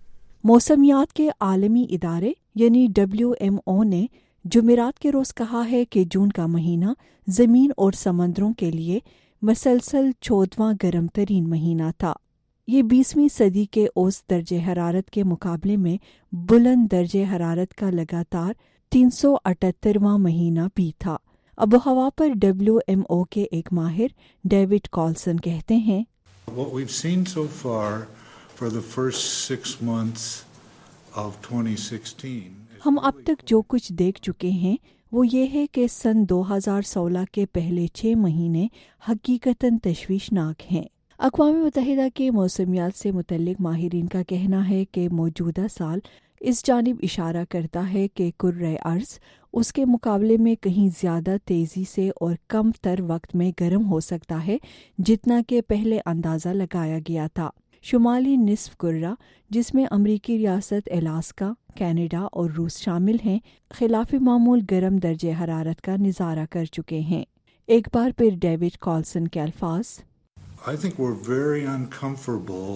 موسمیات کے عالمی ادارے یعنی ڈبلیو ایم او نے جمعرات کے روز کہا ہے کہ جون کا مہینہ زمین اور سمندروں کے لیے مسلسل چودواں گرم ترین مہینہ تھا۔ یہ بیسویں صدی کے اوسط درجہ حرارت کے مقابلے میں بلند درجہ حرارت کا لگاتار تین سو اٹھترواں مہینہ بھی تھا۔ آب و ہوا پر ڈبلیو ایم او کے ایک ماہر ڈیوڈ کالسن کہتے ہیں، What we've seen so far for the first six months of twenty sixteen ہم اب تک جو کچھ دیکھ چکے ہیں وہ یہ ہے کہ سن دو ہزار سولہ کے پہلے چھ مہینے حقیقتاً تشویشناک ہیں۔ اقوام متحدہ کے موسمیات سے متعلق ماہرین کا کہنا ہے کہ موجودہ سال اس جانب اشارہ کرتا ہے کہ کرۂ ارض اس کے مقابلے میں کہیں زیادہ تیزی سے اور کم تر وقت میں گرم ہو سکتا ہے جتنا کہ پہلے اندازہ لگایا گیا تھا۔ شمالی نصف کرہ جس میں امریکی ریاست الاسکا، کینیڈا اور روس شامل ہیں، خلاف معمول گرم درجہ حرارت کا نظارہ کر چکے ہیں۔ ایک بار پھر ڈیوڈ کالسن کے الفاظ، I think we're very uncomfortable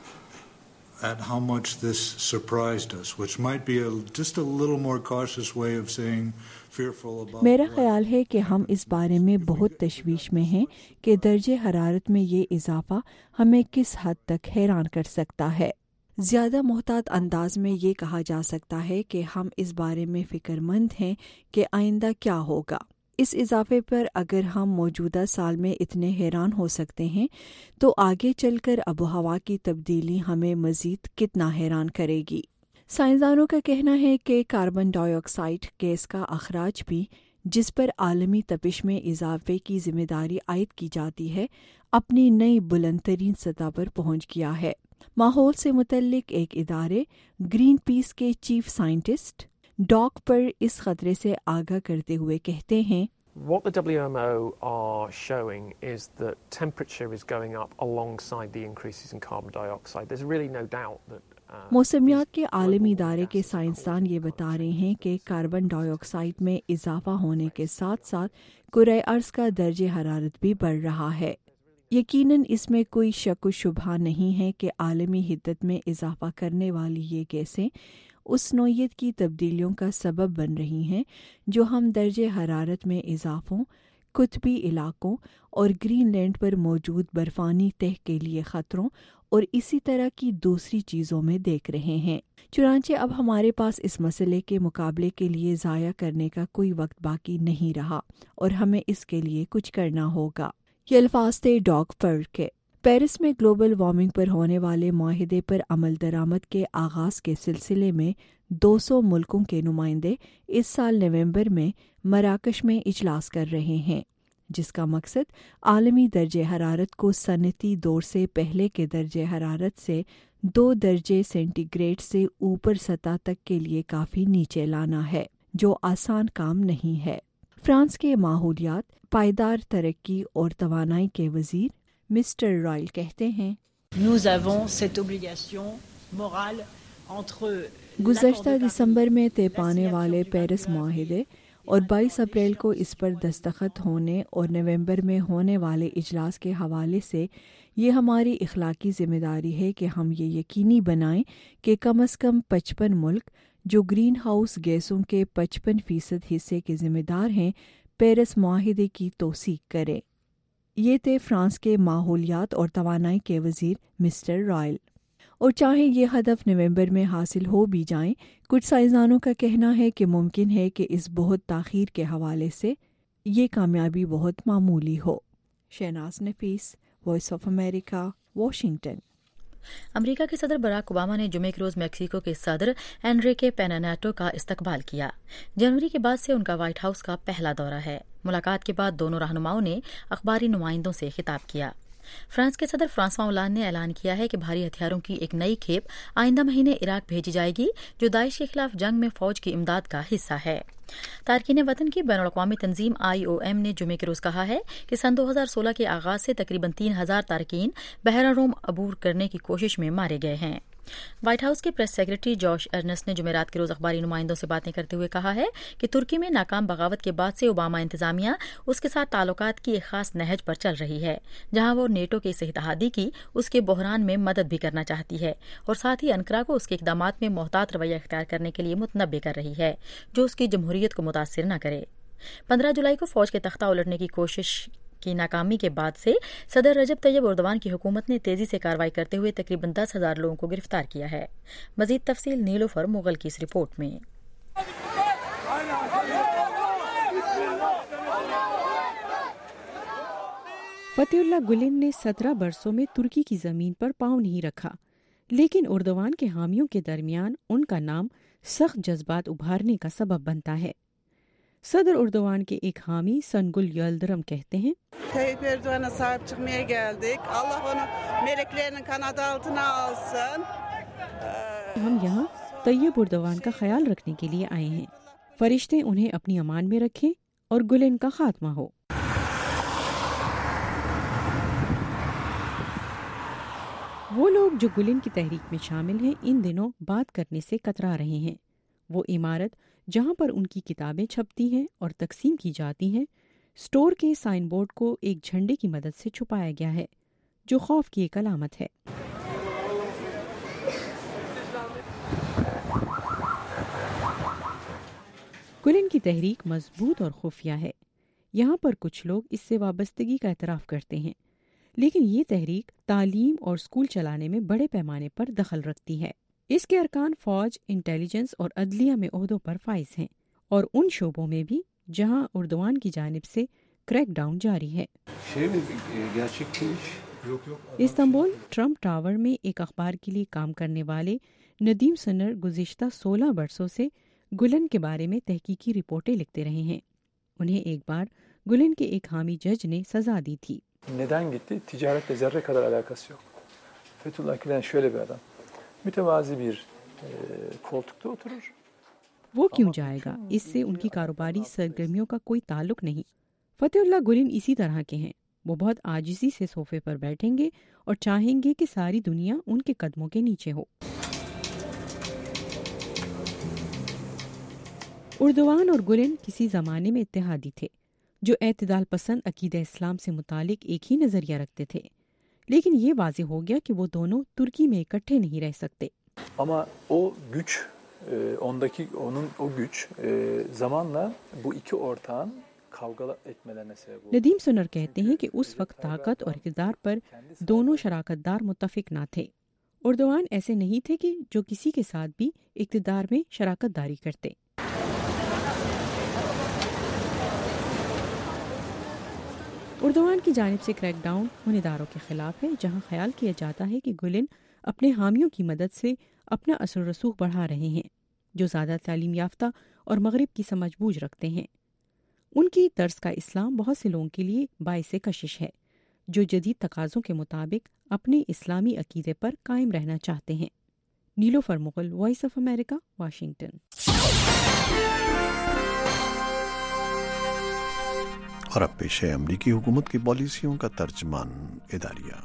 at how much this surprised us, which might be a, just a little more cautious way of saying fearful about. میرا خیال ہے کہ ہم اس بارے میں بہت تشویش میں ہیں کہ درجہ حرارت میں یہ اضافہ ہمیں کس حد تک حیران کر سکتا ہے۔ زیادہ محتاط انداز میں یہ کہا جا سکتا ہے کہ ہم اس بارے میں فکر مند ہیں کہ آئندہ کیا ہوگا۔ اس اضافے پر اگر ہم موجودہ سال میں اتنے حیران ہو سکتے ہیں تو آگے چل کر آب و ہوا کی تبدیلی ہمیں مزید کتنا حیران کرے گی۔ سائنسدانوں کا کہنا ہے کہ کاربن ڈائی آکسائیڈ گیس کا اخراج بھی، جس پر عالمی تپش میں اضافے کی ذمہ داری عائد کی جاتی ہے، اپنی نئی بلند ترین سطح پر پہنچ گیا ہے۔ ماحول سے متعلق ایک ادارے گرین پیس کے چیف سائنٹسٹ ڈاک پر اس خطرے سے آگاہ کرتے ہوئے کہتے ہیں، What the W M O are showing is that temperature is going up alongside the increases in carbon dioxide. There's really no doubt that موسمیات کے عالمی ادارے کے سائنسدان یہ بتا رہے ہیں کہ کاربن ڈائی آکسائیڈ میں اضافہ ہونے کے ساتھ ساتھ کرۂ ارض کا درجہ حرارت بھی بڑھ رہا ہے۔ یقیناً اس میں کوئی شک و شبہ نہیں ہے کہ عالمی حدت میں اضافہ کرنے والی یہ گیسیں اس نوعیت کی تبدیلیوں کا سبب بن رہی ہیں جو ہم درجہ حرارت میں اضافوں، قطبی علاقوں اور گرین لینڈ پر موجود برفانی تہ کے لیے خطروں اور اسی طرح کی دوسری چیزوں میں دیکھ رہے ہیں۔ چنانچہ اب ہمارے پاس اس مسئلے کے مقابلے کے لیے ضائع کرنے کا کوئی وقت باقی نہیں رہا اور ہمیں اس کے لیے کچھ کرنا ہوگا۔ یہ الفاظ تھے ڈاگ پر کے۔ पेरिस में ग्लोबल वार्मिंग पर होने वाले माहिदे पर अमल दरामद के आगाज़ के सिलसिले में दो सौ मुल्कों के नुमाइंदे इस साल नवंबर में मराकश में इजलास कर रहे हैं, जिसका मकसद आलमी दर्जे हरारत को सनती दौर से पहले के दर्जे हरारत से दो दर्जे सेंटीग्रेड से ऊपर सतह तक के लिए काफ़ी नीचे लाना है, जो आसान काम नहीं है। फ्रांस के माहौलियात, पायदार तरक्की और तवानाई के वजीर मिस्टर रॉयल कहते हैं, Nous avons cette obligation morale entre गुज़श्ता दिसंबर में तय पाने वाले पेरिस माहिदे और बाईस अप्रैल को इस पर दस्तखत होने और नवंबर में होने वाले इजलास के हवाले से ये हमारी इखलाकी ज़िम्मेदारी है कि हम ये यकीनी बनाएं कि कम अज़ कम पचपन मुल्क जो ग्रीन हाउस गैसों के पचपन फीसद हिस्से के ज़िम्मेदार हैं, पेरिस माहिदे की तौसीक करें। ये थे फ्रांस के माहौलियात और तवानाई के वज़ीर मिस्टर रॉयल। और चाहे ये हदफ नवंबर में हासिल हो भी जाएं, कुछ साइंसदानों का कहना है कि मुमकिन है कि इस बहुत ताख़ीर के हवाले से ये कामयाबी बहुत मामूली हो। Shahnaz Nafees, Voice of America, Washington. America के सदर बराक ओबामा ने जुमे के रोज मेक्सिको के सदर एनरिके पेना नेटो का इस्तकबाल किया। जनवरी के बाद से उनका व्हाइट हाउस का पहला दौरा है। मुलाकात के बाद दोनों रहनुमाओं ने अखबारी नुमाइंदों से खिताब किया। फ्रांस के सदर फ्रांसवा ओलांद ने ऐलान किया है कि भारी हथियारों की एक नई खेप आइंदा महीने इराक भेजी जाएगी, जो दाइश के खिलाफ जंग में फौज की इमदाद का हिस्सा है। तारकीन वतन की बैनुल अक़वामी तंजीम आई ओ एम ने जुमे के रोज कहा है कि सन दो हजार सोलह के आगाज से तकरीबन तीन हजार तारकीन बहरा रोम अबूर करने की कोशिश में मारे गए हैं। व्हाइट हाउस के प्रेस सेक्रेटरी जॉश अर्नेस्ट ने जुमेरात के रोज अखबारी नुमाइंदों से बातें करते हुए कहा है कि तुर्की में नाकाम बगावत के बाद से ओबामा इंतजामिया उसके साथ ताल्लुकात की एक खास नहज पर चल रही है, जहां वो नेटो के इस इत्तेहादी की उसके बहरान में मदद भी करना चाहती है और साथ ही अनकरा को उसके इक़दामात में मोहतात रवैया इख्तियार करने के लिए मुतनब्बे कर रही है, जो उसकी जमहूरियत को मुतासिर न करे। पंद्रह जुलाई को फौज के तख्ता उलटने की कोशिश की नाकामी के बाद से सदर रजब तैयब एर्दोगान की हुकूमत ने तेजी से कार्रवाई करते हुए तकरीबन दस हजार लोगों को गिरफ्तार किया है। मजीद तफसील नीलोफर मुगल की इस रिपोर्ट में। फतेहुल्लाह गुलेन ने सत्रह बरसों में तुर्की की जमीन पर पांव नहीं रखा, लेकिन एर्दोगान के हामियों के दरमियान उनका नाम सख्त जज्बात उभारने का सबब बनता है। सदर एर्दोगान के एक हामी सनगुल यल्दरम कहते हैं, Tayyip Erdoğan'a sahip çıkmaya geldik. Allah onu meleklerinin kanadı altına alsın. हम यहाँ तैयब एर्दोगान का ख्याल रखने के लिए आए हैं। फरिश्ते उन्हें अपनी अमान में रखें और गुलेन का खात्मा हो। वो लोग जो गुलेन की तहरीक में शामिल हैं, इन दिनों बात करने से कतरा रहे हैं। वो इमारत जहाँ पर उनकी किताबें छपती हैं और तकसीम की जाती हैं, स्टोर के साइन बोर्ड को एक झंडे की मदद से छुपाया गया है, जो खौफ की एक अलामत है। गुलेन की तहरीक मजबूत और खुफिया है। यहाँ पर कुछ लोग इससे वाबस्तगी का एतराफ़ करते हैं, लेकिन ये तहरीक तालीम और स्कूल चलाने में बड़े पैमाने पर दखल रखती है। इसके अरकान फौज, इंटेलिजेंस और अदलिया में ओहदों पर फाइज हैं और उन शोबों में भी जहां एर्दोगान की जानिब से क्रैकडाउन जारी है। इस्तांबुल ट्रम्प टावर में एक अखबार के लिए काम करने वाले नदीम सनर गुज़िश्ता सोलह बरसों से गुलेन के बारे में तहकीकी रिपोर्टें लिखते रहे हैं। उन्हें एक बार गुलेन के एक हामी जज ने सजा दी थी। Neden gitti? Ticaretle zerre kadar alakası yok. Fethullah Gülen şöyle bir adam. mütevazi bir e, koltukta oturur. वो क्यों जाएगा? इससे उनकी कारोबारी सरगर्मियों का कोई ताल्लुक नहीं। फतेहुल्लाह गुलेन इसी तरह के हैं। वो बहुत आजिज़ी से सोफे पर बैठेंगे और चाहेंगे कि सारी दुनिया उनके कदमों के नीचे हो। एर्दोगान और गुलेन किसी ज़माने में इत्तेहादी थे, जो एतदाल पसंद अकीदा इस्लाम से मुतालिक एक ही नज़रिया रखते थे, लेकिन ये वाज़ेह हो गया कि वो दोनों तुर्की में इकट्ठे नहीं रह सकते। Ama o güç, e, ondaki onun o güç e, zamanla bu iki ortağın kavga etmelerine sebep oldu. Nadeem सुनर कहते हैं कि उस वक्त ताकत और इक़्तिदार पर दोनों शराकतदार मुत्तफिक ना थे। एर्दोगान ऐसे नहीं थे कि जो किसी के साथ भी इक़्तिदार में शराकतदारी करते। اردوان کی جانب سے کریک ڈاؤن ان اداروں کے خلاف ہے جہاں خیال کیا جاتا ہے کہ گلن اپنے حامیوں کی مدد سے اپنا اثر و رسوخ بڑھا رہے ہیں جو زیادہ تعلیم یافتہ اور مغرب کی سمجھ بوجھ رکھتے ہیں۔ ان کی طرز کا اسلام بہت سے لوگوں کے لیے باعث کشش ہے جو جدید تقاضوں کے مطابق اپنے اسلامی عقیدے پر قائم رہنا چاہتے ہیں۔ Nilofar Mughal, Voice of America, Washington. اور اب پیش ہے امریکی حکومت کی پالیسیوں کا ترجمان اداریہ۔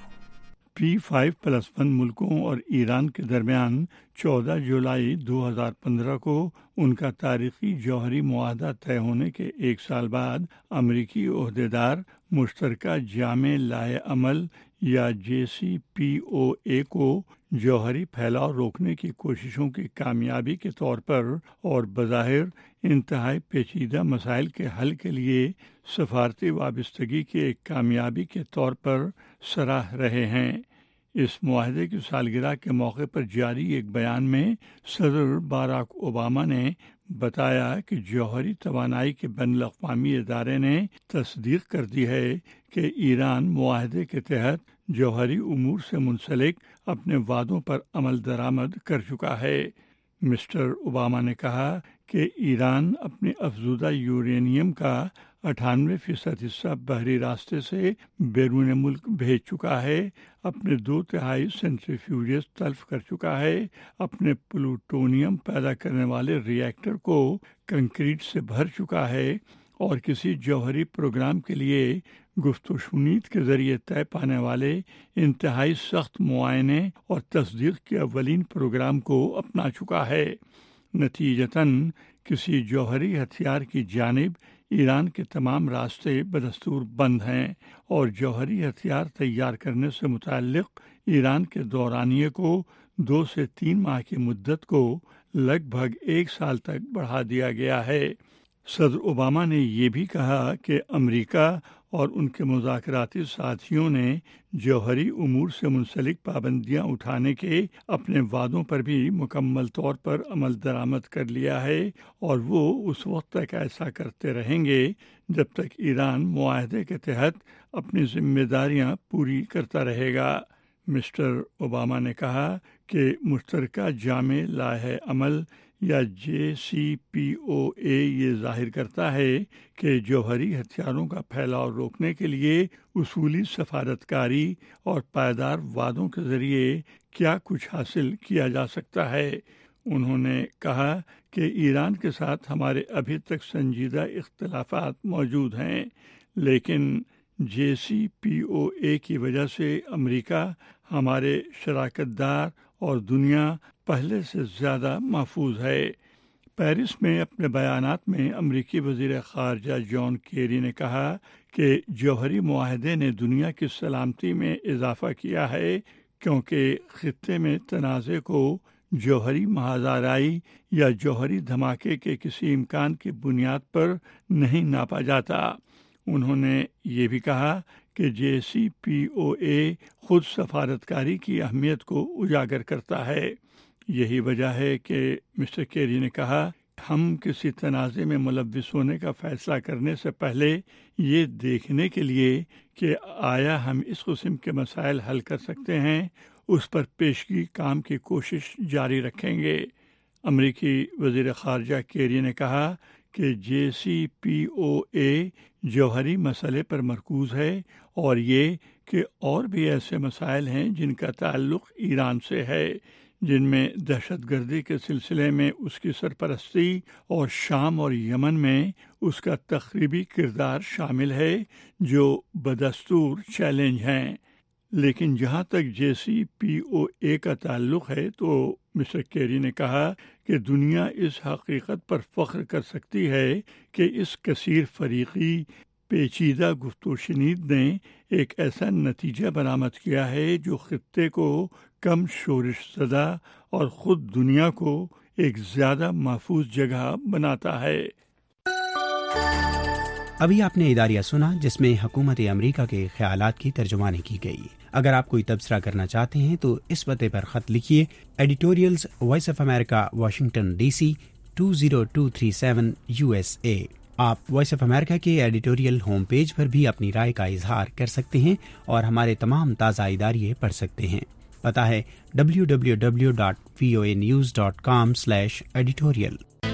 پی فائیو پلس ون ملکوں اور ایران کے درمیان چودہ جولائی دو ہزار پندرہ کو ان کا تاریخی جوہری معاہدہ طے ہونے کے ایک سال بعد امریکی عہدیدار مشترکہ جامع لائحہ عمل یا جے سی پی او اے کو جوہری پھیلاؤ روکنے کی کوششوں کی کامیابی کے طور پر اور بظاہر انتہائی پیچیدہ مسائل کے حل کے لیے سفارتی وابستگی کی ایک کامیابی کے طور پر سراہ رہے ہیں۔ اس معاہدے کی سالگرہ کے موقع پر جاری ایک بیان میں صدر باراک اوباما نے بتایا کہ جوہری توانائی کے بین الاقوامی ادارے نے تصدیق کر دی ہے کہ ایران معاہدے کے تحت جوہری امور سے منسلک اپنے وعدوں پر عمل درآمد کر چکا ہے۔ مسٹر اوباما نے کہا کہ ایران اپنے افزودہ یورینیم کا اٹھانوے فیصد حصہ بحری راستے سے بیرون ملک بھیج چکا ہے، اپنے دو تہائی سینٹریفیوجز تلف کر چکا ہے، اپنے پلوٹونیم پیدا کرنے والے ری ایکٹر کو کنکریٹ سے بھر چکا ہے اور کسی جوہری پروگرام کے لیے گفت و شنید کے ذریعے طے پانے والے انتہائی سخت معائنے اور تصدیق کے اولین پروگرام کو اپنا چکا ہے۔ نتیجتاً کسی جوہری ہتھیار کی جانب ایران کے تمام راستے بدستور بند ہیں اور جوہری ہتھیار تیار کرنے سے متعلق ایران کے دورانیے کو دو سے تین ماہ کی مدت کو لگ بھگ ایک سال تک بڑھا دیا گیا ہے۔ صدر اوباما نے یہ بھی کہا کہ امریکہ اور ان کے مذاکراتی ساتھیوں نے جوہری امور سے منسلک پابندیاں اٹھانے کے اپنے وعدوں پر بھی مکمل طور پر عمل درآمد کر لیا ہے اور وہ اس وقت تک ایسا کرتے رہیں گے جب تک ایران معاہدے کے تحت اپنی ذمہ داریاں پوری کرتا رہے گا۔ مسٹر اوباما نے کہا کہ مشترکہ جامع لائحہ عمل یا جے سی پی او اے یہ ظاہر کرتا ہے کہ جوہری ہتھیاروں کا پھیلاؤ روکنے کے لیے اصولی سفارتکاری اور پائیدار وعدوں کے ذریعے کیا کچھ حاصل کیا جا سکتا ہے۔ انہوں نے کہا کہ ایران کے ساتھ ہمارے ابھی تک سنجیدہ اختلافات موجود ہیں، لیکن جے سی پی او اے کی وجہ سے امریکہ ہمارے شراکت دار اور دنیا پہلے سے زیادہ محفوظ ہے۔ پیرس میں اپنے بیانات میں امریکی وزیر خارجہ جان کیری نے کہا کہ جوہری معاہدے نے دنیا کی سلامتی میں اضافہ کیا ہے کیونکہ خطے میں تنازع کو جوہری محاذ آرائی یا جوہری دھماکے کے کسی امکان کی بنیاد پر نہیں ناپا جاتا۔ انہوں نے یہ بھی کہا کہ جے سی پی او اے خود سفارتکاری کی اہمیت کو اجاگر کرتا ہے۔ یہی وجہ ہے کہ مسٹر کیری نے کہا ہم کسی تنازع میں ملوث ہونے کا فیصلہ کرنے سے پہلے یہ دیکھنے کے لیے کہ آیا ہم اس قسم کے مسائل حل کر سکتے ہیں اس پر پیشگی کام کی کوشش جاری رکھیں گے۔ امریکی وزیر خارجہ کیری نے کہا کہ جے سی پی او اے جوہری مسئلے پر مرکوز ہے اور یہ کہ اور بھی ایسے مسائل ہیں جن کا تعلق ایران سے ہے، جن میں دہشت گردی کے سلسلے میں اس کی سرپرستی اور شام اور یمن میں اس کا تخریبی کردار شامل ہے جو بدستور چیلنج ہیں۔ لیکن جہاں تک جے سی پی او اے کا تعلق ہے تو مسٹر کیری نے کہا کہ دنیا اس حقیقت پر فخر کر سکتی ہے کہ اس کثیر فریقی پیچیدہ گفت و شنید نے ایک ایسا نتیجہ برآمد کیا ہے جو خطے کو کم شورش زدہ اور خود دنیا کو ایک زیادہ محفوظ جگہ بناتا ہے۔ ابھی آپ نے اداریہ سنا جس میں حکومت امریکہ کے خیالات کی ترجمانی کی گئی۔ اگر آپ کوئی تبصرہ کرنا چاہتے ہیں تو اس پتے پر خط لکھیے، editorials Voice of America, Washington D C two zero two three seven U S A. آپ وائس آف امریکہ کے ایڈیٹوریل ہوم پیج پر بھی اپنی رائے کا اظہار کر سکتے ہیں اور ہمارے تمام تازہ اداریے پڑھ سکتے ہیں۔ پتہ ہے W W W dot V O A news dot com slash editorial.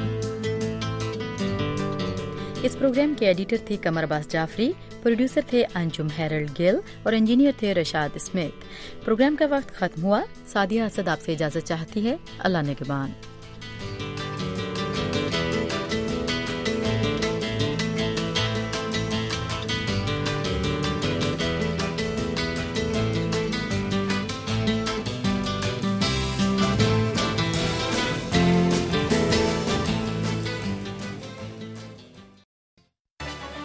اس پروگرام کے ایڈیٹر تھے قمر عباس جعفری، پروڈیوسر تھے انجم ہیرلڈ گل اور انجینئر تھے رشاد اسمتھ۔ پروگرام کا وقت ختم ہوا۔ سعدیہ اسد آپ سے اجازت چاہتی ہے۔ اللہ نگہبان۔